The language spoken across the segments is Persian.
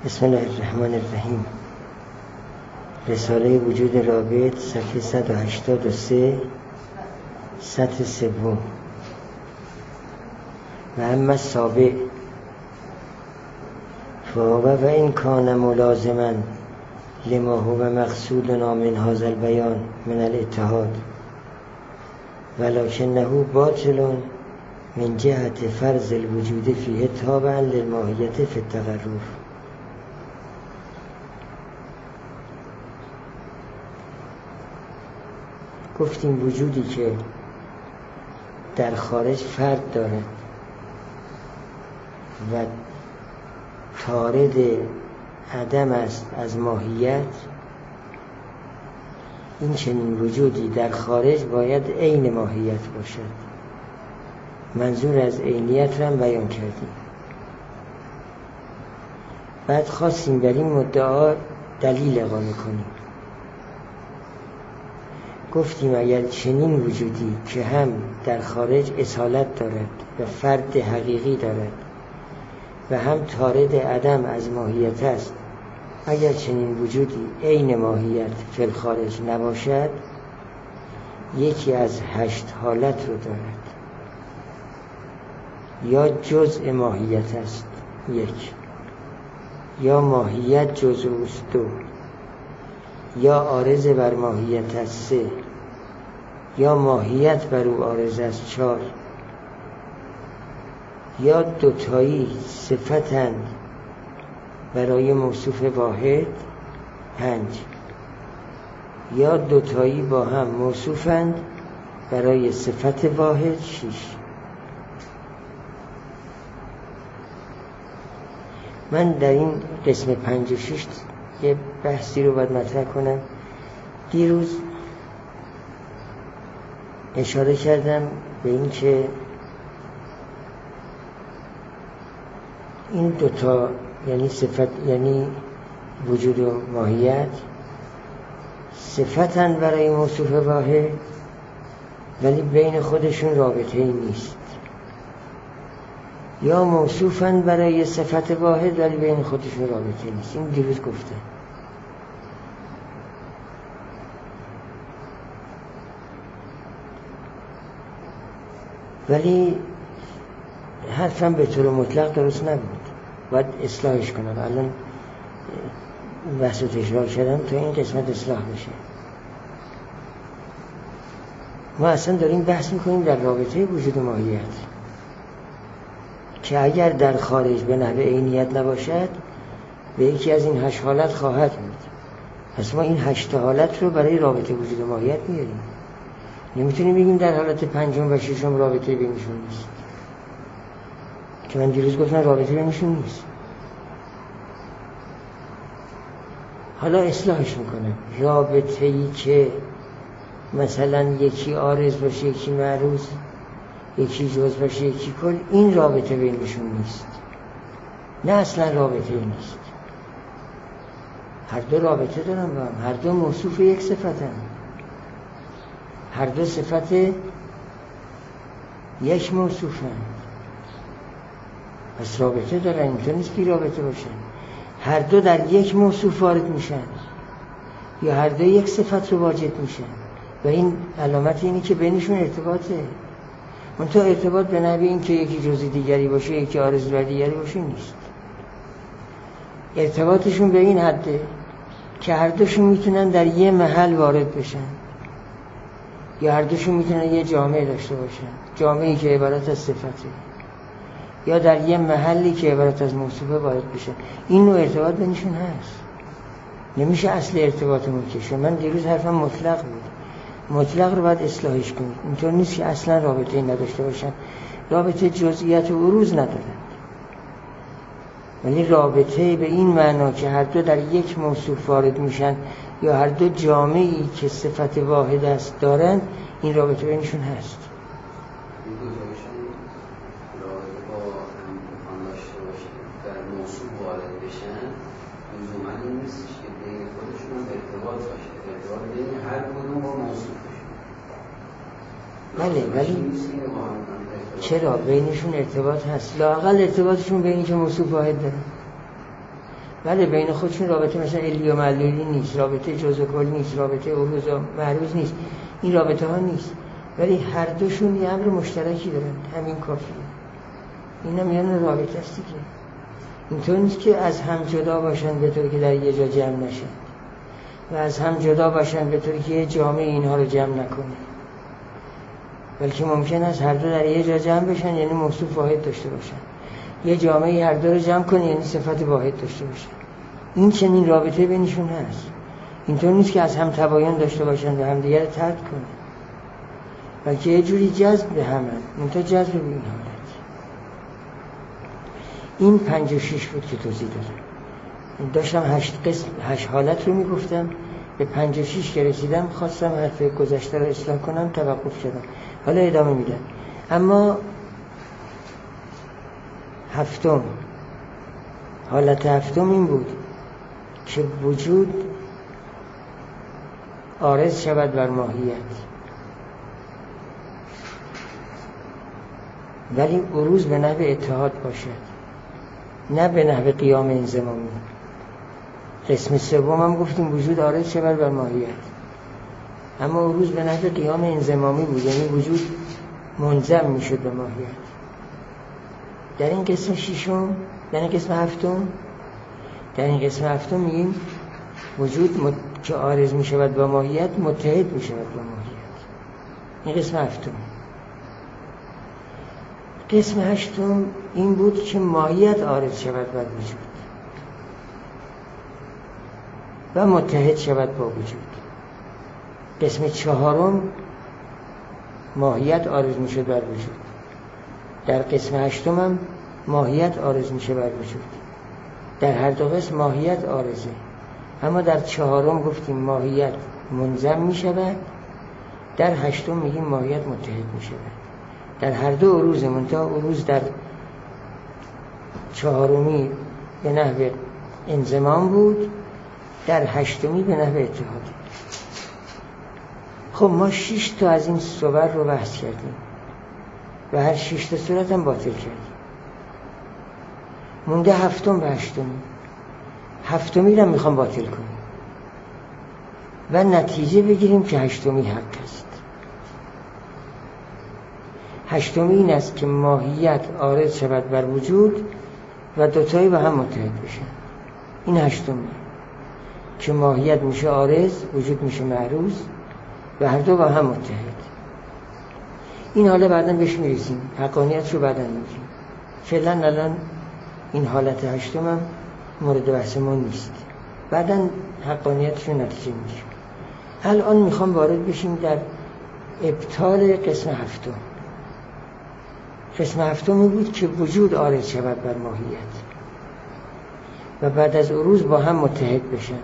بسم الله الرحمن الرحیم. رساله وجود رابط، صفحه 183، سطر سوم. و اما السابع فهو و این کان ملازما لما هو مقصودنا من هذا البیان من الاتحاد ولکنه باطل من جهت فرض الوجود فیه تابعا للماهیت فی التقرر. گفتیم وجودی که در خارج فرد دارد و طارد عدم است از ماهیت، این چنین وجودی در خارج باید عین ماهیت باشد. منظور از عینیت را هم بیان کردیم. بعد خواستیم بر این مدعا دلیل اقامه کنیم. گفتیم اگر چنین وجودی که هم در خارج اصالت دارد و فرد حقیقی دارد و هم طارد عدم از ماهیت است، اگر چنین وجودی عین ماهیت فی الخارج نباشد، یکی از 8 حالت رو دارد. یا جزء ماهیت است 1، یا ماهیت جزء است 2، یا عارض بر ماهیت است 3، یا ماهیت بر او عارض است 4، یا دوتایی صفتند برای موصوف واحد 5، یا دوتایی با هم موصوفند برای صفت واحد 6. من در این قسم 5 و 6 یه بحثی رو باید مطرح کنم. دیروز اشاره کردم به این که این دوتا یعنی صفت، یعنی وجود و ماهیت، صفتن برای موصوف واحد ولی بین خودشون رابطه ای نیست، یا موصوفن برای صفت واحد ولی بین خودشون رابطه نیست. این دیروز گفتم. ولی حرفم به طور مطلق درست نبود، باید اصلاحش کنم. الان بحث رو تکرار کردم تا این قسمت اصلاح بشه. ما اصلا داریم بحث میکنیم در رابطه وجود و ماهیت که اگر در خارج به نحو عینیت نباشد به یکی از این 8 حالت خواهد بود. پس ما این 8 حالت رو برای رابطه وجود و ماهیت میاریم. نمیتونیم بگیم در حالت 5 و 6 رابطه بینشون نیست، که من دیروز گفتم رابطه بینشون نیست. حالا اصلاحش میکنم. رابطه ای که مثلا یکی عارض باشه، یکی معروض، یکی جزء باشه، یکی کل، این رابطه بینشون نیست. نه، اصلا رابطه نیست. هر دو رابطه دارن با هم، هر دو موصوف یک صفتن، هر دو صفت یک موصوفن. پس رابطه دارن، اینطور نیست بی رابطه باشن. هر دو در یک موصوف وارد میشن یا هر دو یک صفت رو واجد میشن و این علامت اینه که بینشون ارتباطه. منتها ارتباط به نحوی این که یکی جزء دیگری باشه یکی عارض بر دیگری باشه نیست. ارتباطشون به این حده که هر دوشون میتونن در یه محل وارد بشن یا هر دوشون میتونن یه جامعه داشته باشن، جامعه‌ای که عبارت از صفته، یا در یه محلی که عبارت از موصوفه وارد بشن. این نوع ارتباط بینشون هست. نمیشه اصل ارتباط مکشه. من دیروز حرفم مطلق بود. مطلق رو باید اصلاحش کنید. اینطور نیست که اصلا رابطه نداشته باشن. رابطه جزئیات و عروض ندارن، ولی رابطه به این معنا که هر دو در یک موصوف وارد میشن یا هر دو جامعی که صفت واحد است دارن، این رابطه بینشون هست. بله، ولی چرا بینشون ارتباط هست؟ لااقل ارتباطشون به این که موصوف واحد داره. ولی بین خودشون رابطه مثلا علی و معلولی نیست، رابطه جزء کل نیست، رابطه عروض و معروض نیست، این رابطه ها نیست، ولی هر دوشون یه امر مشترکی دارن، همین کافیه. اینا میان رابطه است دیگه. اینطور نیست که از هم جدا باشن به طوری که در یه جا جمع نشن و از هم جدا باشن به طوری که یه جامعه اینها رو جمع نکنه، بلکه ممکن است هر دو در یه جا جمع بشن، یعنی موصوف واحد داشته باشن. یه جامعه هر دو رو جمع کنه، یعنی صفت واحد داشته باشن. این چنین رابطه بینشون هست. اینطور نیست که از هم تباین داشته باشن و همدیگر رو ترک کنن، بلکه یه جوری جذب به همن، منتها جذب به این حالت. این 5 و 6 بود که توضیح دادم. داشتم 8 حالت رو میگفتم، به 5 و 6 که رسیدم خواستم حرف گذشته رو اصلاح کنم، توقف شدم، حالا ادامه میدم. اما 7، حالت 7 این بود که وجود عارض شود بر ماهیت، ولی عروض به نحو اتحاد باشد، نه به نحو قیام انضمامی. قسم سوم هم گفتیم وجود عارض شود بر ماهیت، اما عروض به نحو قیام انضمامی بود، یعنی وجود منضم میشد به ماهیت. در این قسم 6، در این قسم 7، در این قسم 7 میگیم وجود که عارض میشود با ماهیت متحد میشود با ماهیت. این قسم 7. قسم 8 این بود که ماهیت عارض شود بر وجود و متحد شود با وجود. قسم 4 ماهیت عارض میشد بر وجود. در قسم 8 هم ماهیت عارض میشه بر وجود. در هر دو قسم ماهیت عارضه، اما در 4 گفتیم ماهیت منضم میشود، در 8 میگیم ماهیت متحد میشود. در هر دو عروض، منتها عروض در 4 به نحو انضمام بود، در 8 به نحو اتحاد. خب ما 6 تا از این صور رو بحث کردیم و هر 6 تا صورت هم باطل کردیم. مونده 7 و 8. 7 رو میخوام باطل کنیم و نتیجه بگیریم که 8 حق است. 8 این است که ماهیت عارض شود بر وجود و دوتایی با هم متحد بشن. این 8 که ماهیت میشه عارض، وجود میشه معروض و هر دو با هم متحد. این حالا بعداً بهش میرسیم، حقانیت رو بعداً میگیم. فعلا الان این حالت 8 هم مورد بحث ما نیست، بعداً حقانیتش رو نتیجه میگیم. الان میخوام وارد بشیم در ابطال قسم 7. قسم 7 بود که وجود عارض شود بر ماهیت و بعد از عروض با هم متحد بشن.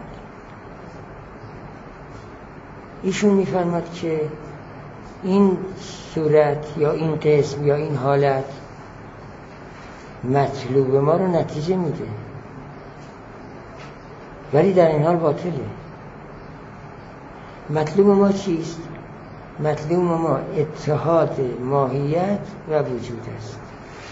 ایشون میفرماد که این صورت یا این قسم یا این حالت مطلوب ما رو نتیجه میده، ولی در این حال باطله. مطلوب ما چیست؟ مطلوب ما اتحاد ماهیت و وجود است.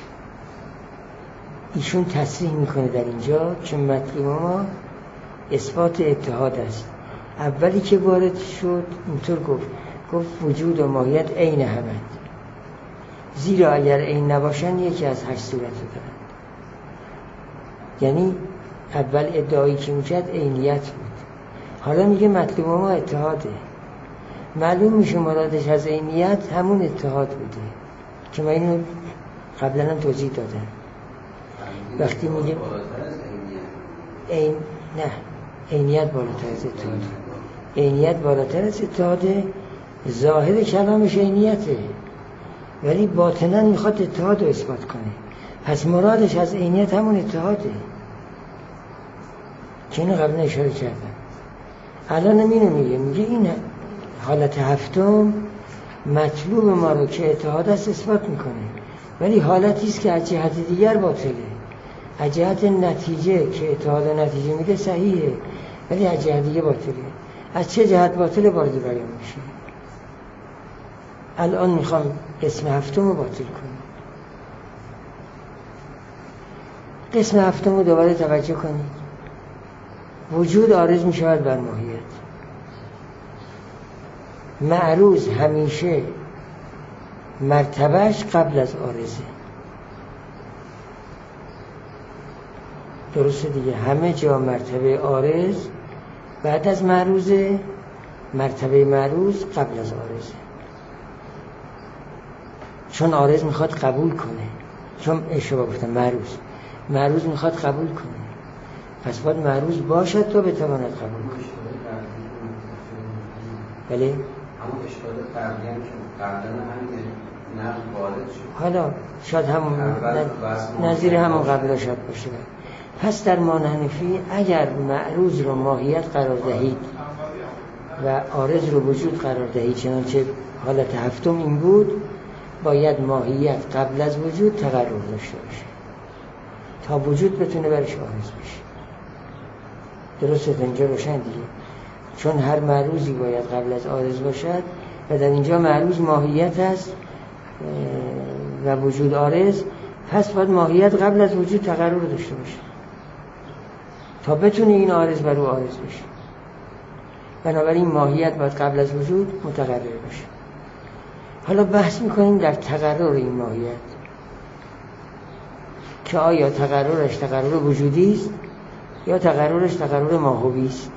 ایشون تصریح میکنه در اینجا که مطلوب ما اثبات اتحاد است. اولی که وارد شد اینطور گفت وجود و ماهیت عین همند، زیرا اگر عین نباشن یکی از 8 صورت رو دارن. یعنی اول ادعایی که میکرد عینیت بود، حالا میگه مطلوب ما اتحاده. معلوم میشه مرادش از عینیت همون اتحاد بوده که من اینو قبلا هم توضیح دادم. وقتی میگه عینیت بالاتر از اتحاد، عینیت بالاتر از اتحاده، ظاهر کلامش عینیته ولی باطنا میخواد اتحاد رو اثبات کنه. پس مرادش از عینیت همون اتحاده که اینو قبلا اشاره کردم. الان اینو میگه این حالت 7 مطلوب ما رو که اتحاد است اثبات میکنه، ولی حالتی است که از جهت دیگر باطله. از جهت نتیجه که اتحاد و نتیجه میده صحیحه، ولی از جهت دیگه باطله. از چه جهت باطله وارد بیان میشه. الان میخوام قسم 7 رو باطل کنم. قسم 7 رو دوباره توجه کنید. وجود عارض می شود بر ماهیت. معروض همیشه مرتبهش قبل از عارضه. درسته دیگه، همه جا مرتبه عارض بعد از معروضه، مرتبه معروض قبل از عارضه. چون عارض میخواد قبول کنه، چون اشتباه گفتم معروض میخواد قبول کنه، پس باید معروض باشد تا بتواند قبول کنه. بله؟ همون اشکال قبلی هم که قبلا همین نقل وارد شد، حالا شاید همون نظیر همون قبلا شاید باشه. پس در مانحنفی اگر معروض رو ماهیت قرار دهید و عارض رو وجود قرار دهید، چنانچه حالت هفتم این بود، باید ماهیت قبل از وجود تقرر داشته باشه تا وجود بتونه برش عارض بشه. درسته؟ اینجا روشن دیگه، چون هر معروضی باید قبل از عارض باشد و در اینجا معروض ماهیت است و وجود عارض، پس باید ماهیت قبل از وجود تقرر داشته باشه تا بتونه این عارض بر او عارض بشه. بنابراین ماهیت باید قبل از وجود متقرر باشه. حالا بحث میکنیم در تقرر این ماهیت که آیا تقررش تقرر وجودی است یا تقررش تقرر ماهوی است.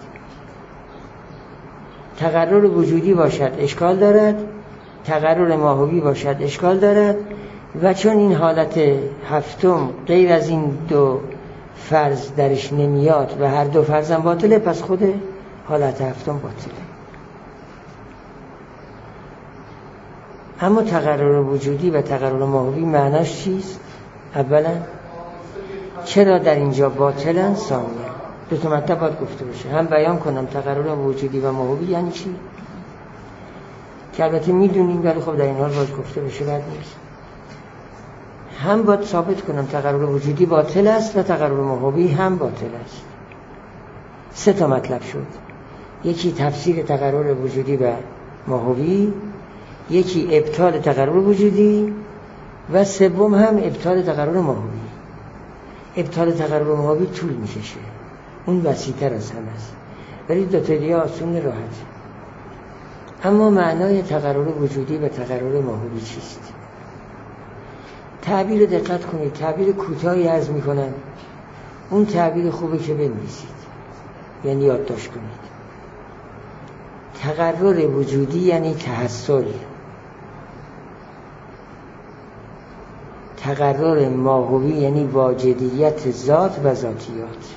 تقرر وجودی باشد اشکال دارد، تقرر ماهوی باشد اشکال دارد، و چون این حالت هفتم غیر از این دو فرض درش نمیاد و هر دو فرض هم باطله، پس خود حالت هفتم باطله. اما تقرر وجودی و تقرر ماهوی معناش چیست؟ اولا چرا در اینجا باطلن؟ ثانیا دو تا مطلب باید گفته باشه، هم بیان کنم تقرر وجودی و ماهوی یعنی چی، که البته میدونیم ولی خب در این حال باید گفته بشه، بد نیست. هم باید ثابت کنم تقرر وجودی باطل است و تقرر ماهوی هم باطل است. سه تا مطلب شد، یکی تفسیر تقرر وجودی و ماهوی، یکی ابطال تقرر وجودی و سوم هم ابطال تقرر ماهوی. ابطال تقرر ماهوی طول میکشه، اون وسیع‌تر از همه است، ولی دو تا دیگه آسون راحت. اما معنای تقرر وجودی و تقرر ماهوی چیست؟ تعبیر دقت کنید، تعبیر کوتاهی عرض میکنم، اون تعبیر خوبه که بنویسید، یعنی یادداشت کنید. تقرر وجودی یعنی تحصل، تقرر ماهوی یعنی واجدیت ذات و ذاتیات.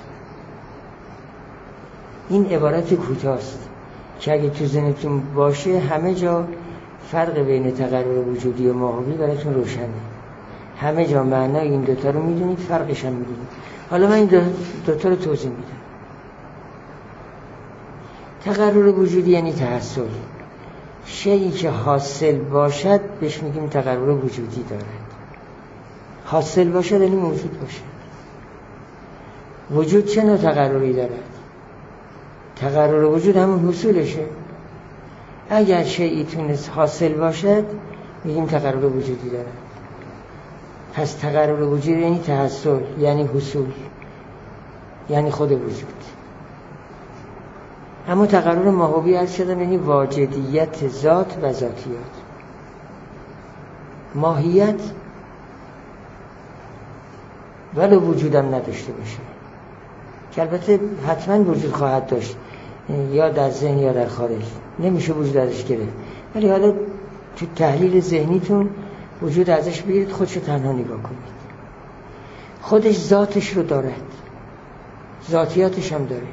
این عبارت کوتاست که اگه تو ذهنتون باشه همه جا فرق بین تقرر وجودی و ماهوی براتون روشنه، همه جا معنای این دوتا رو میدونید، فرقش هم میدونید. حالا من این دوتا رو توضیح میدم. تقرر وجودی یعنی تحصل، شیئی که حاصل باشد بهش میگیم تقرر وجودی دارد. حاصل باشد یعنی موجود باشد. وجود چه نوع تقرری دارد؟ تقرر وجود همون حصولشه. اگر شیئی تونست حاصل باشد میگیم تقرر وجودی دارد. پس تقرر وجودی یعنی تحصل، یعنی حصول، یعنی خود وجود. اما تقرر ماهوی عرض شدم یعنی واجدیت ذات و ذاتیات. ماهیت ولو وجودم نداشته باشه، که البته حتما وجود خواهد داشت، یا در ذهن یا در خارج، نمیشه وجود ازش گرفت، ولی حالا تو تحلیل ذهنیتون وجود ازش بگیرید، خودشو تنها نگاه کنید. خودش ذاتش رو دارد، ذاتیاتش هم داره.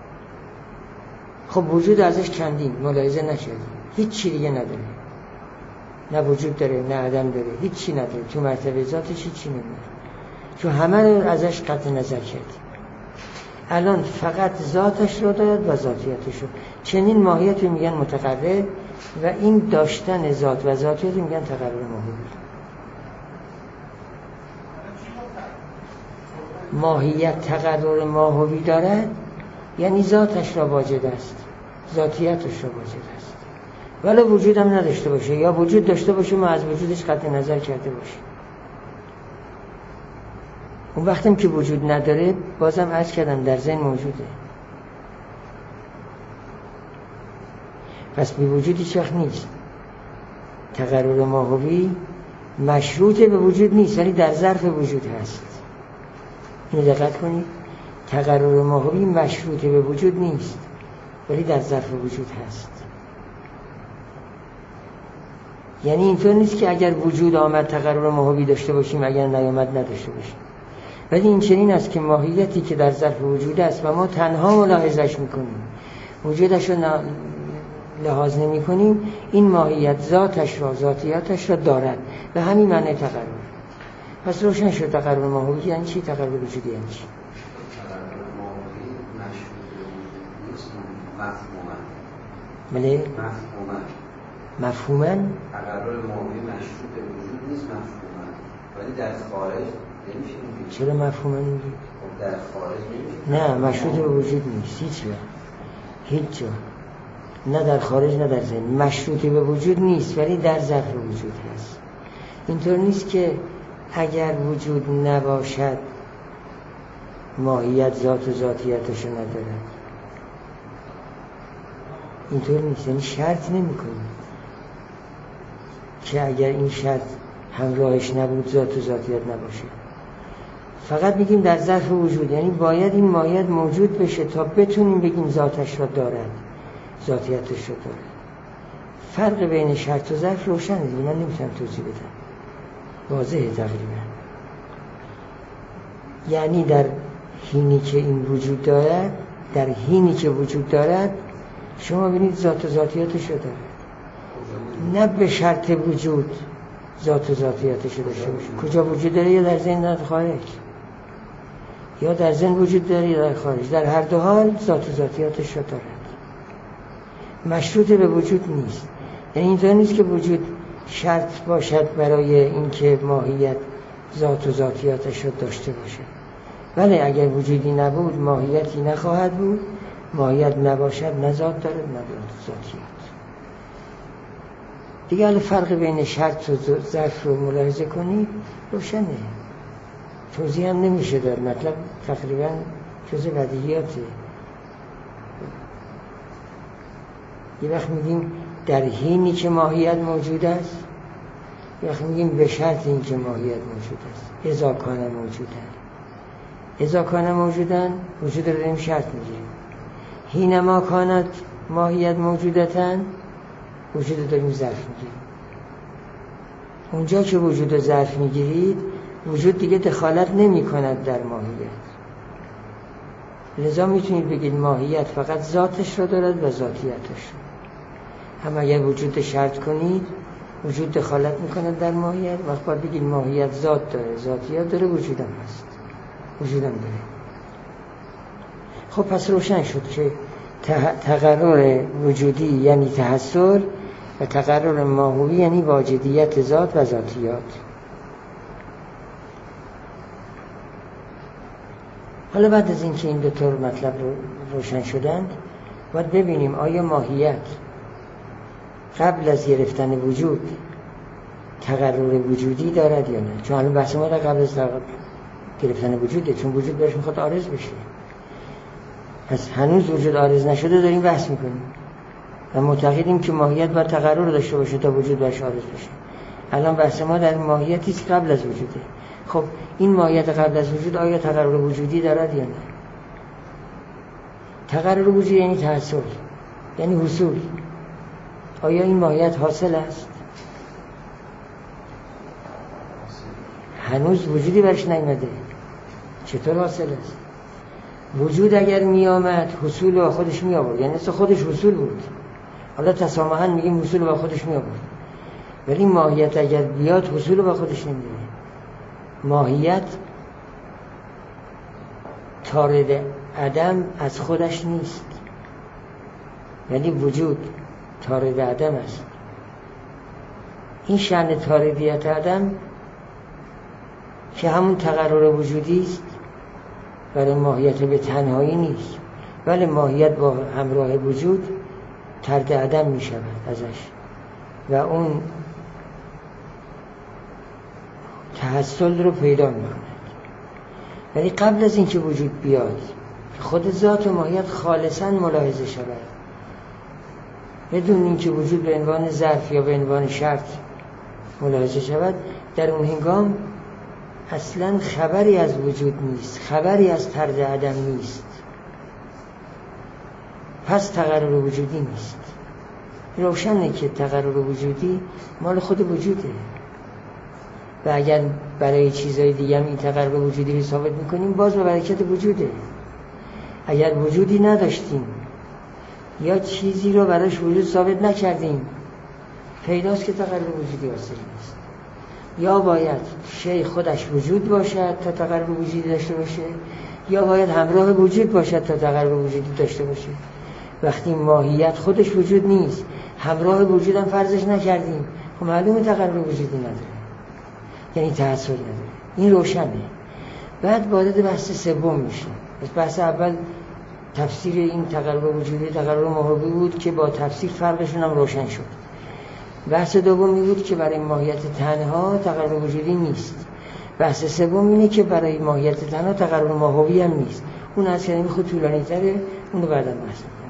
خب وجود ازش کندیم، ملاحظه نکردیم، هیچ چی دیگه نداره، نه وجود داره نه عدم داره، هیچ چی نداره. تو مرتبه ذاتش هیچ چی نمیداره، چون همه رو ازش قطع نظر کردیم. الان فقط ذاتش رو دارد و ذاتیاتش رو. چنین ماهیت رو میگن متقرر و این داشتن ذات و ذاتیات رو میگن تقرر ماهوی. ماهیت تقرر ماهوی دارد یعنی ذاتش را واجد است، ذاتیتش را واجد است، ولی وجود هم نداشته باشه، یا وجود داشته باشه ما از وجودش قطع نظر کرده باشه. اون وقتیم که وجود نداره، بازم عرض کردم در ذهن موجوده. پس بی وجود هیچ وقت نیست. تقرر ماهوی مشروط به وجود نیست ولی در ظرف وجود هست. اینو دقت کنید، تقرر ماهوی مشروط به وجود نیست ولی در ظرف وجود هست. یعنی اینطور نیست که اگر وجود آمد تقرر ماهوی داشته باشیم، اگر نیامد نداشته باشیم، ولی این چنین است که ماهیتی که در ظرف وجود است و ما تنها ملاحظش میکنیم، وجودش رو لحاظ نمی کنیم، این ماهیت ذاتش را، ذاتیاتش را دارد و همین معنی تقرر. پس روشن شد تقرر ماهوی یعنی چی، تقرر وجودی یعنی چی. تقرر ماهوی مشروط به وجود نیست، مفهوماً. بله؟ مفهوماً. تقرر ماهوی مشروط به وجود نیست مفهوماً، ولی در خارج نمیشه اینجوری. چرا مفهوماً میگی؟ خب در خارج نمیشه. نه، مشروط به وجود نیست هیچ جا. نه در خارج نه در ذهن. مشروطی به وجود نیست ولی در ظرف وجود هست. اینطور نیست که اگر وجود نباشد ماهیت ذات و ذاتیتشو ندارد. اینطور نیست، یعنی شرط نمی کنیم که اگر این شرط همراهش نبود ذات و ذاتیت نباشه. فقط میگیم در ظرف وجود، یعنی باید این ماهیت موجود بشه تا بتونیم بگیم ذاتش را دارد، ذاتیتش رو داره. فرق بین شرط و ظرف روشنه دیگه، من نمیتونم توضیح بدم، واضحه تقریبا. یعنی در حینی که این وجود دارد، در حینی که وجود دارد شما ببینید ذات و ذاتیتش رو داره، نه به شرط وجود ذات و ذاتیتش رو داشته باشه. کجا وجود داره؟ یا در ذهن یا در خارج، یا در ذهن وجود داره یا در خارج، در هر دو حال ذات و ذاتیتش رو داره. مشروط به وجود نیست، یعنی اینطور نیست که وجود شرط باشد برای اینکه ماهیت ذات و ذاتیاتش رو داشته باشه. ولی اگر وجودی نبود ماهیتی نخواهد بود، ماهیت نباشد نه ذات داره نه ذاتیات. دیگه حالا فرق بین شرط و ظرف رو ملاحظه کنید روشنه، توضیح هم نمیشه داد، مطلب تقریبا جزء بدیهیاته. یه وقت میگیم در حینی که ماهیت موجود است، یه وقت میگیم به شرط این که ماهیت موجود است. اذا کان موجودن، اذا کان موجودن وجود رو داریم شرط میگیریم. حینما کانت ماهیت موجودتن وجود رو داریم ظرف میگیریم. اونجا که وجود رو ظرف میگیرید وجود دیگه دخالت نمی کند در ماهیت، لذا میتونید بگید ماهیت فقط ذاتش رو دارد و ذاتیتش رو. هم اگر وجود شرط کنید وجود دخالت میکنه در ماهیت، وقت باید بگید ماهیت ذات داره، ذاتیت داره، وجودم هست، وجودم داره. خب پس روشن شد که تقرر وجودی یعنی تحصل و تقرر ماهوی یعنی واجدیت ذات و ذاتیات. حالا بعد از اینکه این دو تا مطلب روشن شدند باید ببینیم آیا ماهیت قبل از گرفتن وجود تقرر وجودی دارد یا نه. چون الان بحث ما قبل از گرفتن وجوده، چون وجود برش میخواد عارض بشه. پس هنوز وجود عارض نشده داریم بحث میکنیم و معتقدیم که ماهیت باید تقرر داشته باشه تا وجود برش عارض بشه. الان بحث ما در ماهیتی است قبل از وجوده. خب این ماهیت قبل از وجود آیا تقرر وجودی دارد یا نه؟ تقرر وجودی یعنی تحصل، یعنی حصول. آیا این ماهیت حاصل است؟ هنوز وجودی برش نیامده. چطور حاصل است؟ وجود اگر می آمد حصول با خودش می آورد، یعنی اصلا خودش حصول بود. حالا تسامحاً میگیم حصول با خودش می آورد، ولی ماهیت اگر بیاد حصول با خودش نمیاره. ماهیت طارد عدم از خودش نیست، یعنی وجود طارد عدم است. این شأن طاردیت عدم که همون تقرر وجودی است برای ماهیت به تنهایی نیست، ولی ماهیت با همراه وجود طرد عدم می شود ازش و اون تحصل رو پیدا می کند. ولی قبل از اینکه وجود بیاد خود ذات و ماهیت خالصاً ملاحظه شود، بدون اینکه وجود به عنوان ظرف یا به عنوان شرط ملاحظه شود، در اون هنگام اصلا خبری از وجود نیست، خبری از طرد عدم نیست، پس تقرر وجودی نیست. روشنه که تقرر وجودی مال خود وجوده و اگر برای چیزهای دیگه هم این تقرر وجودی رو ثابت میکنیم باز به برکت وجوده. اگر وجودی نداشتیم یا چیزی رو براش وجود ثابت نکردیم پیداست که تقرر وجودی حاصل نیست. یا باید شی خودش وجود باشد تا تقرر وجودی داشته باشه، یا باید همراه وجود باشد تا تقرر وجودی داشته باشه. وقتی ماهیت خودش وجود نیست، همراه وجود هم فرضش نکردیم، خب معلومه تقرر وجودی نداره، یعنی تحصل نداره. این روشنه. بعد وارد بحث سوم میشه. بحث اول تفسیر این تقرر وجودی، تقرر ماهوی بود که با تفسیر فرقشون هم روشن شد. بحث دومی بود که برای ماهیت تنها تقرر وجودی نیست. بحث سوم اینه که برای ماهیت تنها تقرر ماهوی هم نیست. اون از کلمه خود طولانی تره، اونو بعدا بحث میکنه.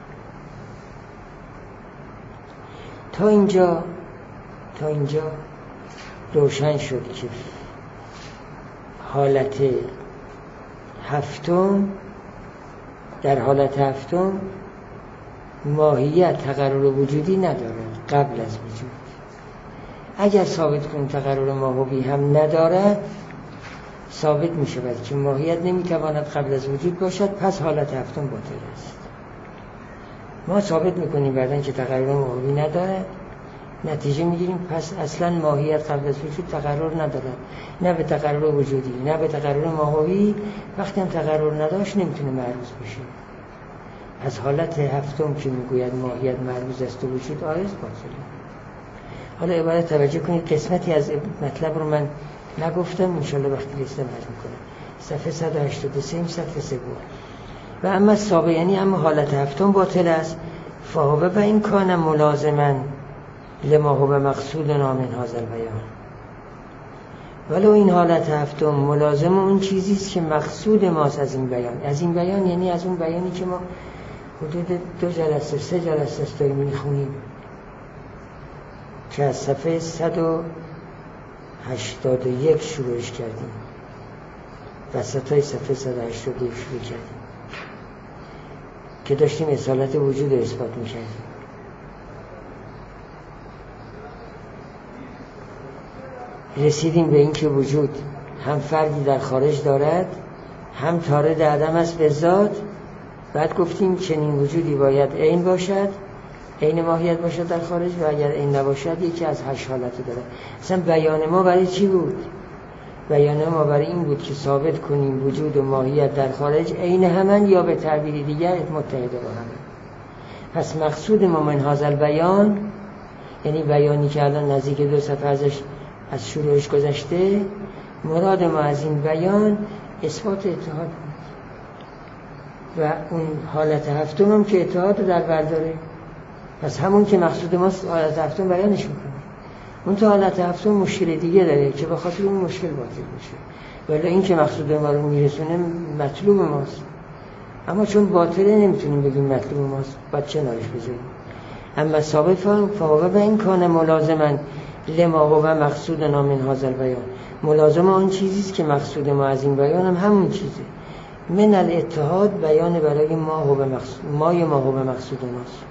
تا اینجا روشن شد که حالت هفتم، در حالت هفتم ماهیت تقرر وجودی ندارد قبل از وجود. اگر ثابت کنیم تقرر ماهوی هم ندارد، ثابت می شود که ماهیت نمیتواند قبل از وجود باشد، پس حالت هفتم باطل است. ما ثابت میکنیم بعدن که تقرر ماهوی ندارد، نتیجه میگیریم پس اصلا ماهیت قبل از وجود تقرر ندارد، نه به تقرر وجودی نه به تقرر ماهوی. وقتی هم تقرر نداشت نمیتونه معروض بشه. از حالت هفتم که میگوید ماهیت معروض است و وجود عارض باطله. حالا عبارت توجه کنید، قسمتی از مطلب رو من نگفتم، انشالله وقتی رسیدم عرض میکنم. صفحه 183 صفحه 3 و اما سابقه، یعنی اما حالت هفتم باطل است. فهو و این کان ملازما لما هو مقصود نامن هذا البیان. ولو این حالت هفتم ملازم اون چیزی است که مقصود ماست از این بیان. از این بیان یعنی از اون بیانی که ما حدود 2 جلسه 3 جلسه است داریم میخونیم، که از صفحه 181 شروعش کردیم، وسطای صفحه 182 شروع کردیم که داشتیم اصالت وجود رو اثبات میکردیم. رسیدیم به این که وجود هم فردی در خارج دارد، هم طارد عدم است به ذات. بعد گفتیم چنین وجودی باید عین باشد، عین ماهیت باشد در خارج، و اگر عین نباشد یکی از 8 حالت داره. مثلا بیان ما برای چی بود؟ بیان ما برای این بود که ثابت کنیم وجود و ماهیت در خارج عین همن، یا به تعبیر دیگر متحد با همن. پس مقصود ما من هذا البیان، یعنی بیانی که الان نزدیک 2 صفحه ازش از شروعش گذشته، مراد ما از این بیان اثبات اتحاد بود و اون حالت هفتم هم که اتحاد رو در برداره. پس همون که مقصود ماست حالت هفتم بیانش میکنه. اون تا حالت هفتم مشکل دیگه داره که به خاطر اون مشکل باطل میشه، ولی این که مقصود ما رو میرسونه مطلوب ماست. اما چون باطله نمیتونیم بگیم مطلوب ماست، باید چه نارش بذاریم. اما ثابت فهو و این کان ملازما لما هو مقصود نامن هذا البیان. ملازم آن چیزیست که مقصود ما از این بیان هم همون چیزه. من الاتحاد بیان برای ما هو مقصود ماست.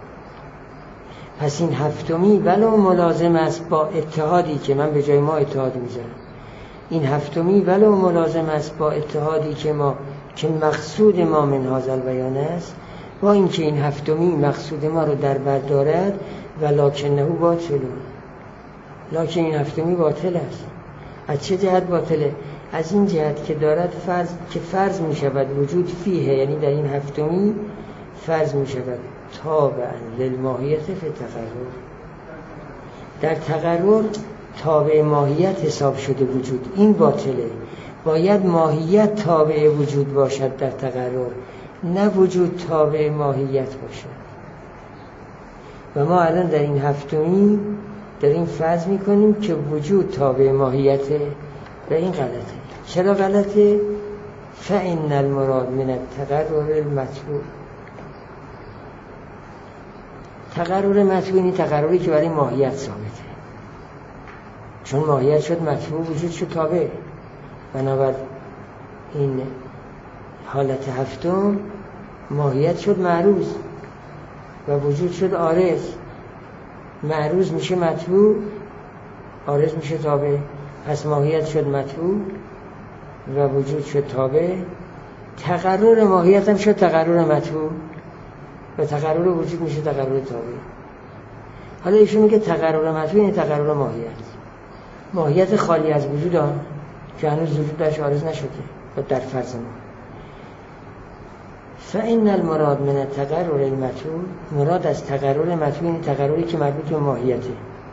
پس این هفتمی ولو ملازم است با اتحادی که من به جای ما اتحاد میذارم، این هفتمی ولو ملازم است با اتحادی که مقصود ما من هذا البیان است، با اینکه این هفتمی مقصود ما رو در بر دارد، ولکنه باطل. لکن این هفتمی باطل است. از چه جهت باطله؟ از این جهت که دارد فرض می شود وجود فیه، یعنی در این هفتمی فرض می شود تابعا للماهیت فی تقرر. در تقرر تابع ماهیت حساب شده وجود، این باطله. باید ماهیت تابع وجود باشد در تقرر، نه وجود تابع ماهیت باشد. و ما الان در این هفتمی داریم فرض میکنیم که وجود تابع ماهیته، و این غلطه. چرا غلطه؟ فإن المراد من التقرر المطلوب. تقرر مطبوع این تقرری که برای ماهیت ثابته، چون ماهیت شد مطبوع، وجود شد تابع. بنابر این حالت هفتم ماهیت شد معروض و وجود شد عارض. معروض میشه مطبوع، عارض میشه تابع. پس ماهیت شد مطبوع و وجود شد تابع. تقرر ماهیت هم شد تقرر مطبوع و تقرر وجود میشه تقرر تابع. حالا ایشون میگه تقرر مطبوع یعنی تقرر ماهیت. ماهیت خالی از وجود ها که هنوز وجود داشت عارض نشده در فرض ما. فإن المراد من التقرر المطبوع، مراد از تقرر مطبوع این تقرری که مربوط به ماهیته.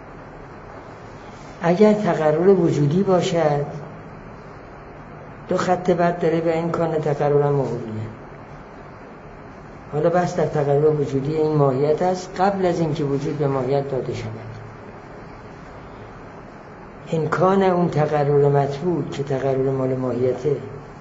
اگر تقرر وجودی باشد دو خط بد داره به این کان تقرر ماهویه. حالا بس در تقرر وجودی این ماهیت است قبل از اینکه وجود به ماهیت داده شود. امکان اون تقرر مطبوع که تقرر مال ماهیته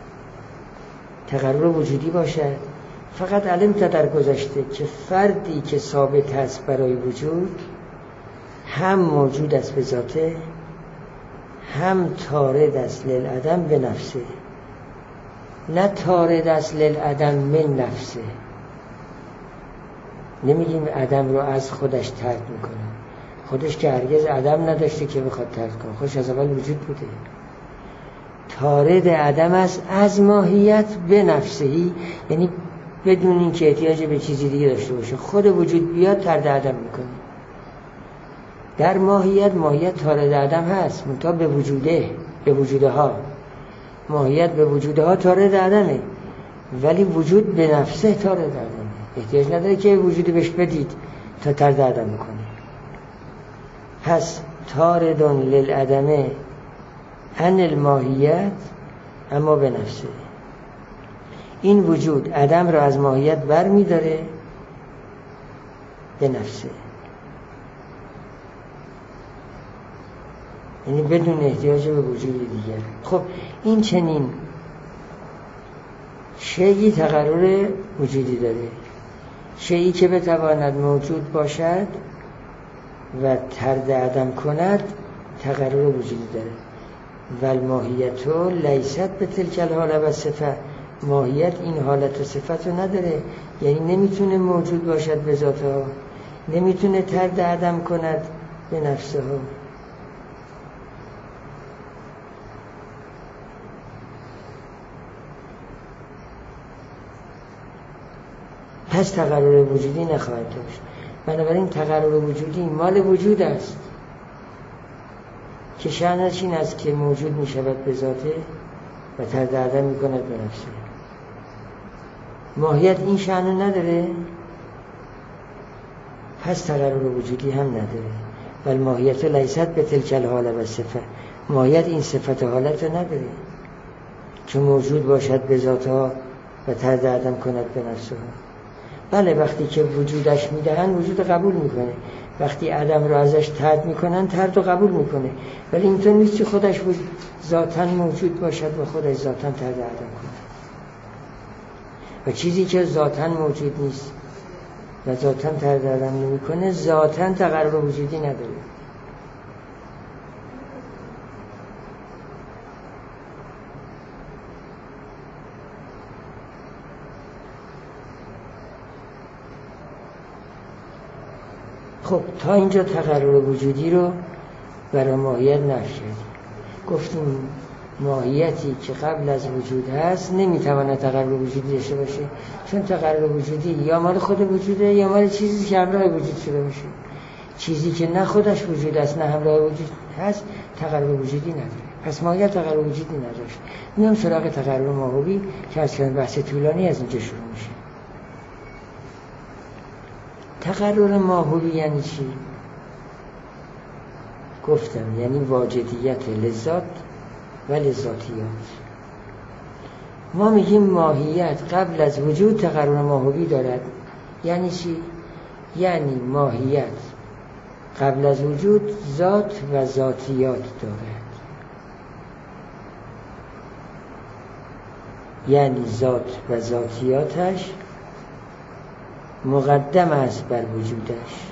تقرر وجودی باشد، فقط علمت در گذشته که فردی که ثابت است برای وجود هم موجود است به ذاته، هم طارد است للعدم به نفسه. نه طارد است للعدم من نفسه، نمیگیم عدم رو از خودش ترک میکنه، خودش که هرگز عدم نداشته که بخواد ترک کنه، خودش از اول وجود بوده. طارد عدم است از ماهیت به نفسهی، یعنی بدون این که احتیاج به چیزی دیگه داشته باشه خود وجود بیاد طرد عدم میکنه. در ماهیت طارد عدم هست منتها به وجوده، به وجوده ها. ماهیت به وجوده ها طارد عدمه، ولی وجود به نفسه طارد عدمه. احتیاج نداره که وجودی بهش بدید تا طرد عدم میکنه. پس طاردون للعدمه عن الماهیت اما به نفسه. این وجود عدم را از ماهیت بر می داره به نفسه، یعنی بدون احتیاج به وجود دیگر. خب این چنین شیئی تقرر وجودی داره، شیئی که بتواند موجود باشد و طرد عدم کند تقرر وجودی داره. والماهیتو لیست به تلک الحاله و صفه، ماهیت این حالت و صفت رو نداره، یعنی نمیتونه موجود باشد به ذاتها، نمیتونه طرد عدم کند به نفسها. پس تقرر وجودی نخواهد داشت. بنابراین تقرر وجودی مال وجود است که شأنش این است که موجود می شود به ذاته و طرد عدم می کند به نفسه. ماهیت این شأن نداره، پس تقرر وجودی هم نداره. ولی ماهیت لیست به تلک الحاله و صفه، ماهیت این صفت حالت نداره که موجود باشد به ذاتها و طرد عدم کند به نفسها. بله وقتی که وجودش میدهن وجود قبول میکنه، وقتی عدم رو ازش طرد میکنن طرد رو قبول میکنه، ولی اینطور نیست که خودش ذاتاً موجود باشد و خودش ذاتاً طرد عدم کنه. و چیزی که ذاتاً موجود نیست و ذاتاً طرد عدم نمیکنه ذاتاً تقرر وجودی نداره. خب تا اینجا تقرر وجودی رو برای ماهیت نفی کردیم. گفتیم ماهیتی که قبل از وجود هست نمیتواند تقرر وجودی داشته باشه، چون تقرر وجودی یا مال خود وجوده یا مال چیزی که همراه وجود شده باشه. چیزی که نه خودش وجود است نه همراه وجود هست تقرر وجودی نداره، پس ماهیت تقرر وجودی نداشت. میام سراغ تقرر ماهوی که اصلا بحث طولانی از اینجا شروع میشه. تقرر ماهوی یعنی چی؟ گفتم یعنی واجدیت لذات و لذاتیات. ما میگیم ماهیت قبل از وجود تقرر ماهوی دارد. یعنی چی؟ یعنی ماهیت قبل از وجود ذات و ذاتیات دارد، یعنی ذات و ذاتیاتش مقدم است بر وجودش.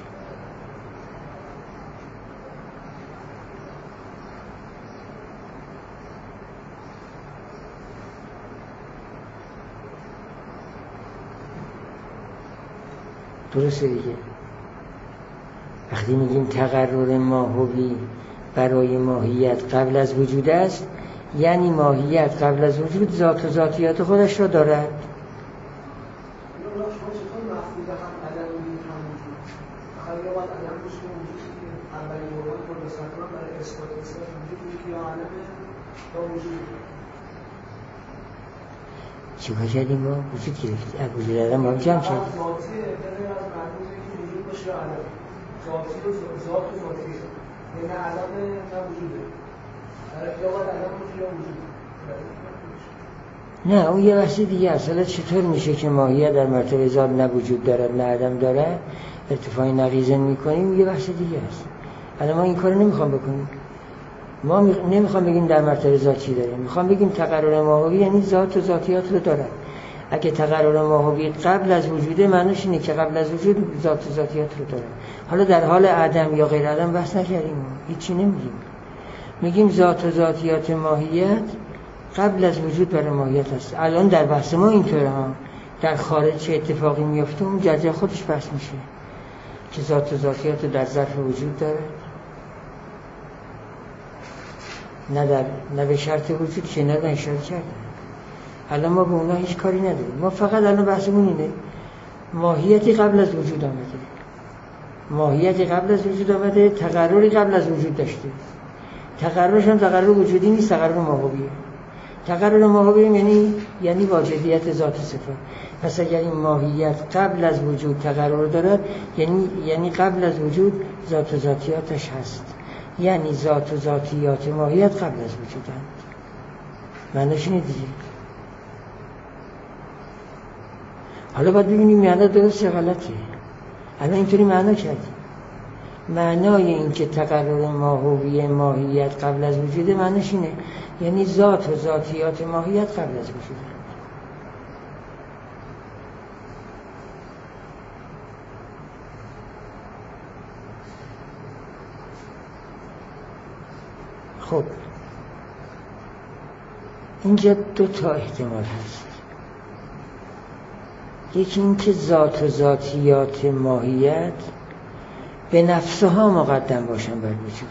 درسته دیگه. وقتی میگیم تقرر ماهوی برای ماهیت قبل از وجود است، یعنی ماهیت قبل از وجود ذات و ذاتیات خودش را دارد. چیکار کردیم ما؟ وجود گرفتیم. از وجود آدم ما جمع کردیم. نه اون یه بحث دیگه. اصلا چطور میشه که ماهیت در مرتبه ذات نه وجود دارد نه عدم دارد، ارتفاعی نقیضه میکنیم، یه بحث دیگه است. الان ما این کارو نمیخوام بکنیم. ما نمیخوام بگیم در مرتبه ذات چی داریم، میخوام بگیم تقرر ماهوی یعنی ذات و ذاتیات رو دارد. اگه تقرر ماهوی قبل از وجوده، معنیش اینه که قبل از وجود ذات و ذاتیات رو دارد. حالا در حال عدم یا غیر عدم بحث نکردیم، هیچی نمیگیم. میگیم ذات و ذاتیات ماهیت قبل از وجود برای ماهیت هست. الان در بحث ما اینطوره ها. در خارج چه اتفاقی میفته اون جزء خودش بحث میشه که ذات و ذاتیات رو در ظرف وجود داره، نه به شرط وجود که نه به اشاره کرده. الان ما به اونا هیچ کاری نداریم. ما فقط الان بحثمون اینه ماهیتی قبل از وجود آمده، ماهیتی قبل از وجود آمده، تقرری قبل از وجود داشته. تقررش هم تقرر وجودی نیست، تقرر ماهویه. تقرر ماهوی یعنی واجدیت ذات و صفت. پس اگر این ماهیت قبل از وجود تقرر دارد، یعنی قبل از وجود ذات و ذاتیاتش هست. یعنی ذات و ذاتیات ماهیت قبل از وجودند. معنیش اینه دیگه. حالا باید ببینیم معنا درست یا غلطه. الان اینطوری معنا کردیم. معنای این که تقرر ماهوی ماهیت قبل از وجوده معنیش اینه، یعنی ذات و ذاتیات ماهیت قبل از وجوده. خب اینجا دو تا احتمال هست. یکی این که ذات و ذاتیات ماهیت به نفسها مقدم باشن بر وجود.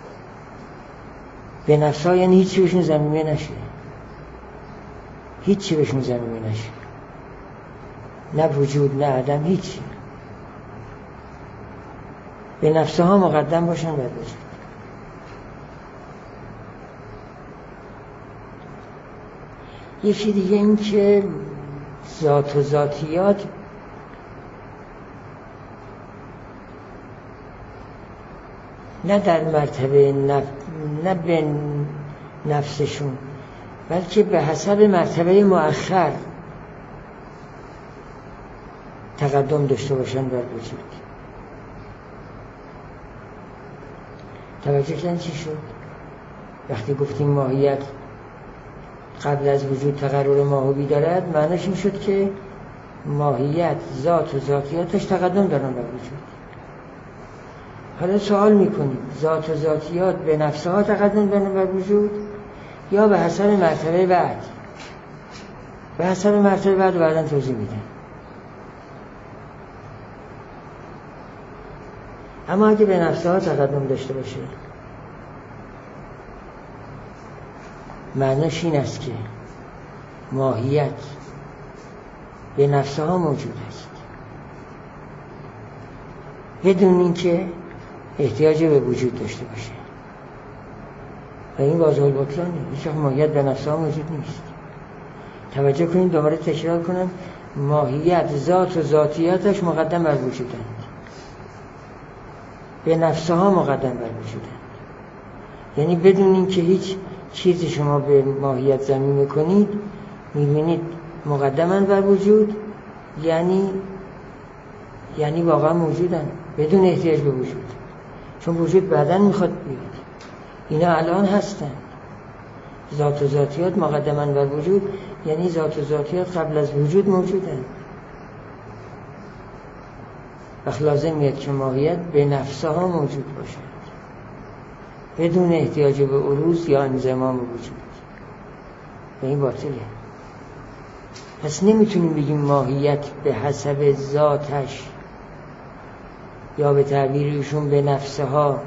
به نفسها یعنی هیچی بهشون ضمیمه نشه، هیچی بهشون ضمیمه نشه، نه وجود نه عدم، هیچی. به نفسها مقدم باشن بر وجود. یکی دیگه این که ذات و ذاتیات نه در مرتبه نه به نفسشون، بلکه به حسب مرتبه مؤخر تقدم داشته باشن بر وجود. توجه کردن چی شد؟ وقتی گفتیم ماهیت قبل از وجود تقرر ماهوی دارد، معنیش این شد که ماهیت ذات و ذاتیاتش تقدم دارن بر وجود. حالا سوال میکنیم ذات و ذاتیات به نفسها تقدم دارن بر وجود یا به حسب مرتبه بعد؟ به حسب مرتبه بعد بعداً توضیح میدن. اما اگه به نفسها تقدم داشته باشه، معنیش این است که ماهیت به نفسها موجود است بدون اینکه احتیاج به وجود داشته باشه. و این واضح البطلانه. هیچ ماهیت به نفسها موجود نیست. توجه کنید، دوباره تکرار کنم، ماهیت ذات و ذاتیاتش مقدم بر وجودند، به نفسها مقدم بر وجودند. یعنی بدون اینکه هیچ چیزی شما به ماهیت ضمیمه کنید، میبینید مقدمن بر وجود، یعنی واقعا موجودن بدون احتیاج به وجود، چون وجود بعداً میخواد بیاد. اینا الان هستن. ذات و ذاتیات مقدمن بر وجود، یعنی ذات و ذاتیات قبل از وجود موجودن. وقت لازم میاد که ماهیت به نفسها موجود باشد بدون احتیاج به عروض یا انضمام وجود. و این باطله. پس نمیتونیم بگیم ماهیت به حسب ذاتش یا به تعبیر ایشون به نفسها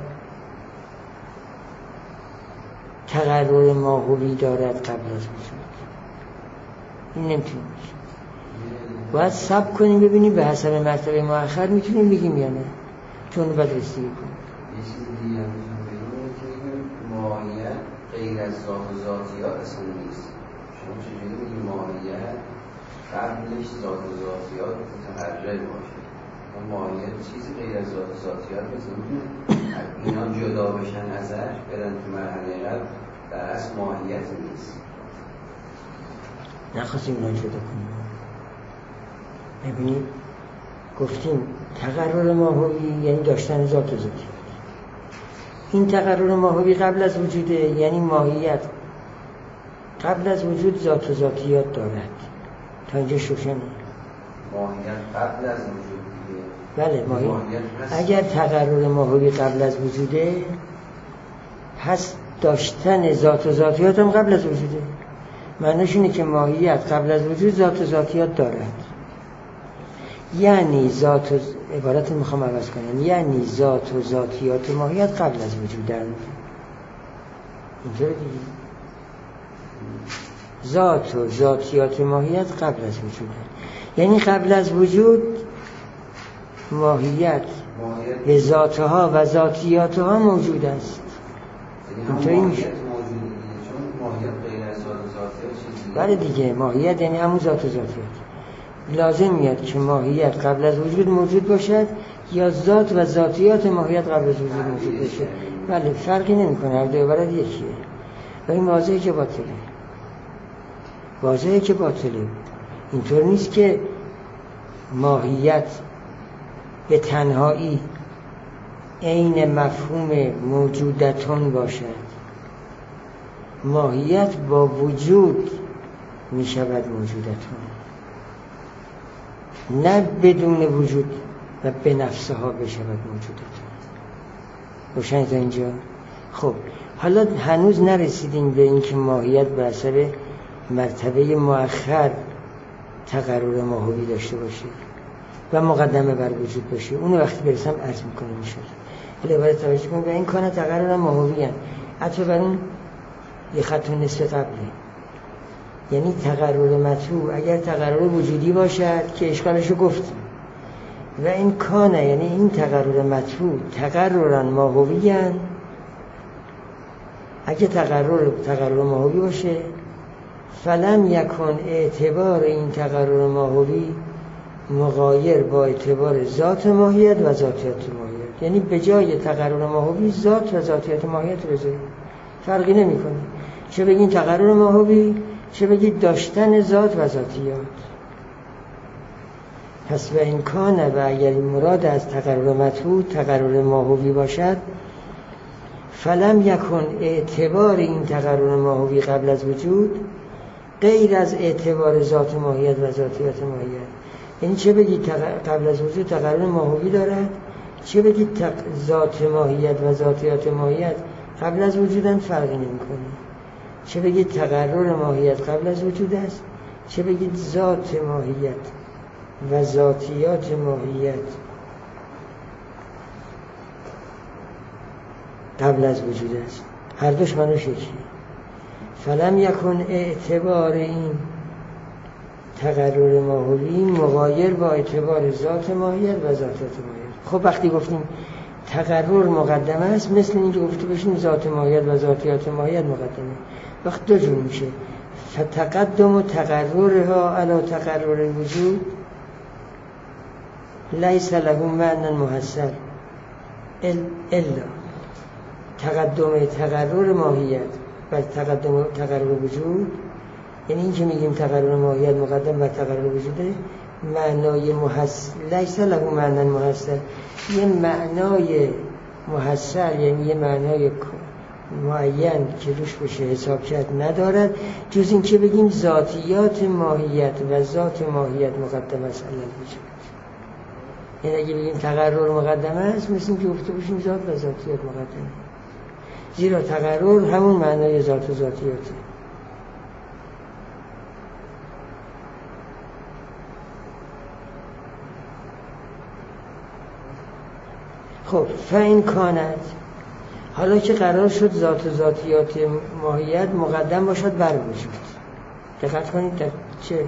تقرر ماهوی دارد قبل از وجود. این نمیتونیم بگیم. باید صبر کنیم ببینیم به حسب مرتبه مؤخر میتونیم بگیم یا نه، چون باید رسیدگی کنیم. یه چیز دیگه هم میتونیم بگیم که ماهیت غیر از ذات و ذاتیات اصلا نیست. شما چجوری بگیم ماهیت قبلش ذات و ذاتیات متقرر باشه؟ ماهیت چیزی غیر از ذات و ذاتیات میتونه اینا جدا بشن ازش برن تو مرحله قبل در اصل ماهیت نیست. نخواستیم اینا جدا کنیم. ببینید گفتیم تقرر ماهوی یعنی داشتن ذات و ذاتیات. این تقرر ماهوی قبل از وجوده، یعنی ماهیت قبل از وجود ذات و ذاتیات دارد. تا اینجا شوشنه. ماهیت قبل از وجود دیگه. بله ماهیت اگر تقرر ماهوی قبل از وجوده پس داشتن ذات و ذاتیات هم قبل از وجوده. معنیش اینه که ماهیت قبل از وجود ذات و ذاتیات دارد. یعنی ذات و عبارت میخوام عوض کنم، یعنی ذات و ذاتیات ماهیت قبل از وجود دارد. اینطوره دیگه. ذات و ذاتیات ماهیت قبل از وجود دارد. یعنی قبل از وجود ماهیت به ذاتها و ذاتیاتها موجود است. اینطوری میشه. بله دیگه ماهیت یعنی همون ذات و ذاتیات. لازم میاد که ماهیت قبل از وجود موجود باشد یا ذات و ذاتیات ماهیت قبل از وجود موجود باشد. بله فرقی نمیکنه، هر دو عبارت یکیه. و این واضحه که باطله. واضحه که باطله. اینطور نیست که ماهیت به تنهایی عین مفهوم موجودتون باشد. ماهیت با وجود می شود موجودتون، نه بدون وجود و به نفسها بشود موجودتون. روشن تا اینجا؟ خب حالا هنوز نرسیدیم به این که ماهیت به اثر مرتبه مؤخر تقرر ماهوی داشته باشه و مقدمه بر وجود باشه. اونو وقتی برسم عرض میکنم میشود. حالا باید توجه کنیم به این کانه تقرر ماهوی هم حتی بر اون یه خط و نصف قبله. یعنی تقرر مطلوب اگر تقرر وجودی باشد که اشکالشو گفتیم و این کانه یعنی این تقرر مطلوب تقررن ماهوی هم. اگه تقرر ماهوی باشه فلم یکن اعتبار این تقرر ماهوی مغایر با اعتبار ذات ماهیت و ذاتیات ماهیت. یعنی به جای تقرر ماهوی ذات و ذاتیات ماهیت بذارید، فرقی نمیکنه چه بگین تقرر ماهوی چه بگید داشتن ذات و ذاتیات. پس به این کانه و اگر این مراد از تقرر مطلوب تقرر ماهوی باشد فلم یکن اعتبار این تقرر ماهوی قبل از وجود غیر از اعتبار ذات ماهیت و ذاتیات ماهیت. یعنی چه بگید قبل از وجود تقرر ماهوی دارد، چه بگید ذات ماهیت و ذاتیات ماهیت قبل از وجودن فرقی نمی‌کنه. چه بگید تقرر ماهیت قبل از وجود است، چه بگید ذات ماهیت و ذاتیات ماهیت قبل از وجود است. هر دوش معنوش یکی. فلم یکن اعتبار این تقرر ماهوی مغایر با اعتبار ذات ماهیت و ذاتیات ماهیت. خب وقتی گفتیم تقرر مقدمه است مثل اینکه گفته باشیم ذات ماهیت و ذاتیات ماهیت مقدمه. وقت دو جور میشه. فتقدم تقررها علی تقرر وجود لیس له معنی محصل الا تقدم تقرر ماهیت بر تقدم تقرر وجود. یعنی این که میگیم تقرر ماهیت مقدم بر تقرر وجوده معنای محصل لیس له معنی محصل، یه معنای محصل یعنی یه معنای معین که روش بشه حساب کرد ندارد جز این که بگیم ذاتیات ماهیت و ذات ماهیت مقدم است علی الوجود. یعنی اگه بگیم تقرر مقدمه است، مثل که گفته باشیم ذات و ذاتیات مقدمه، زیرا تقرر همون معنای ذات و ذاتیاته. خب فاین کانت، حالا که قرار شد ذات و ذاتیات ماهیت مقدم باشد بر وجود، دقت کنید در چه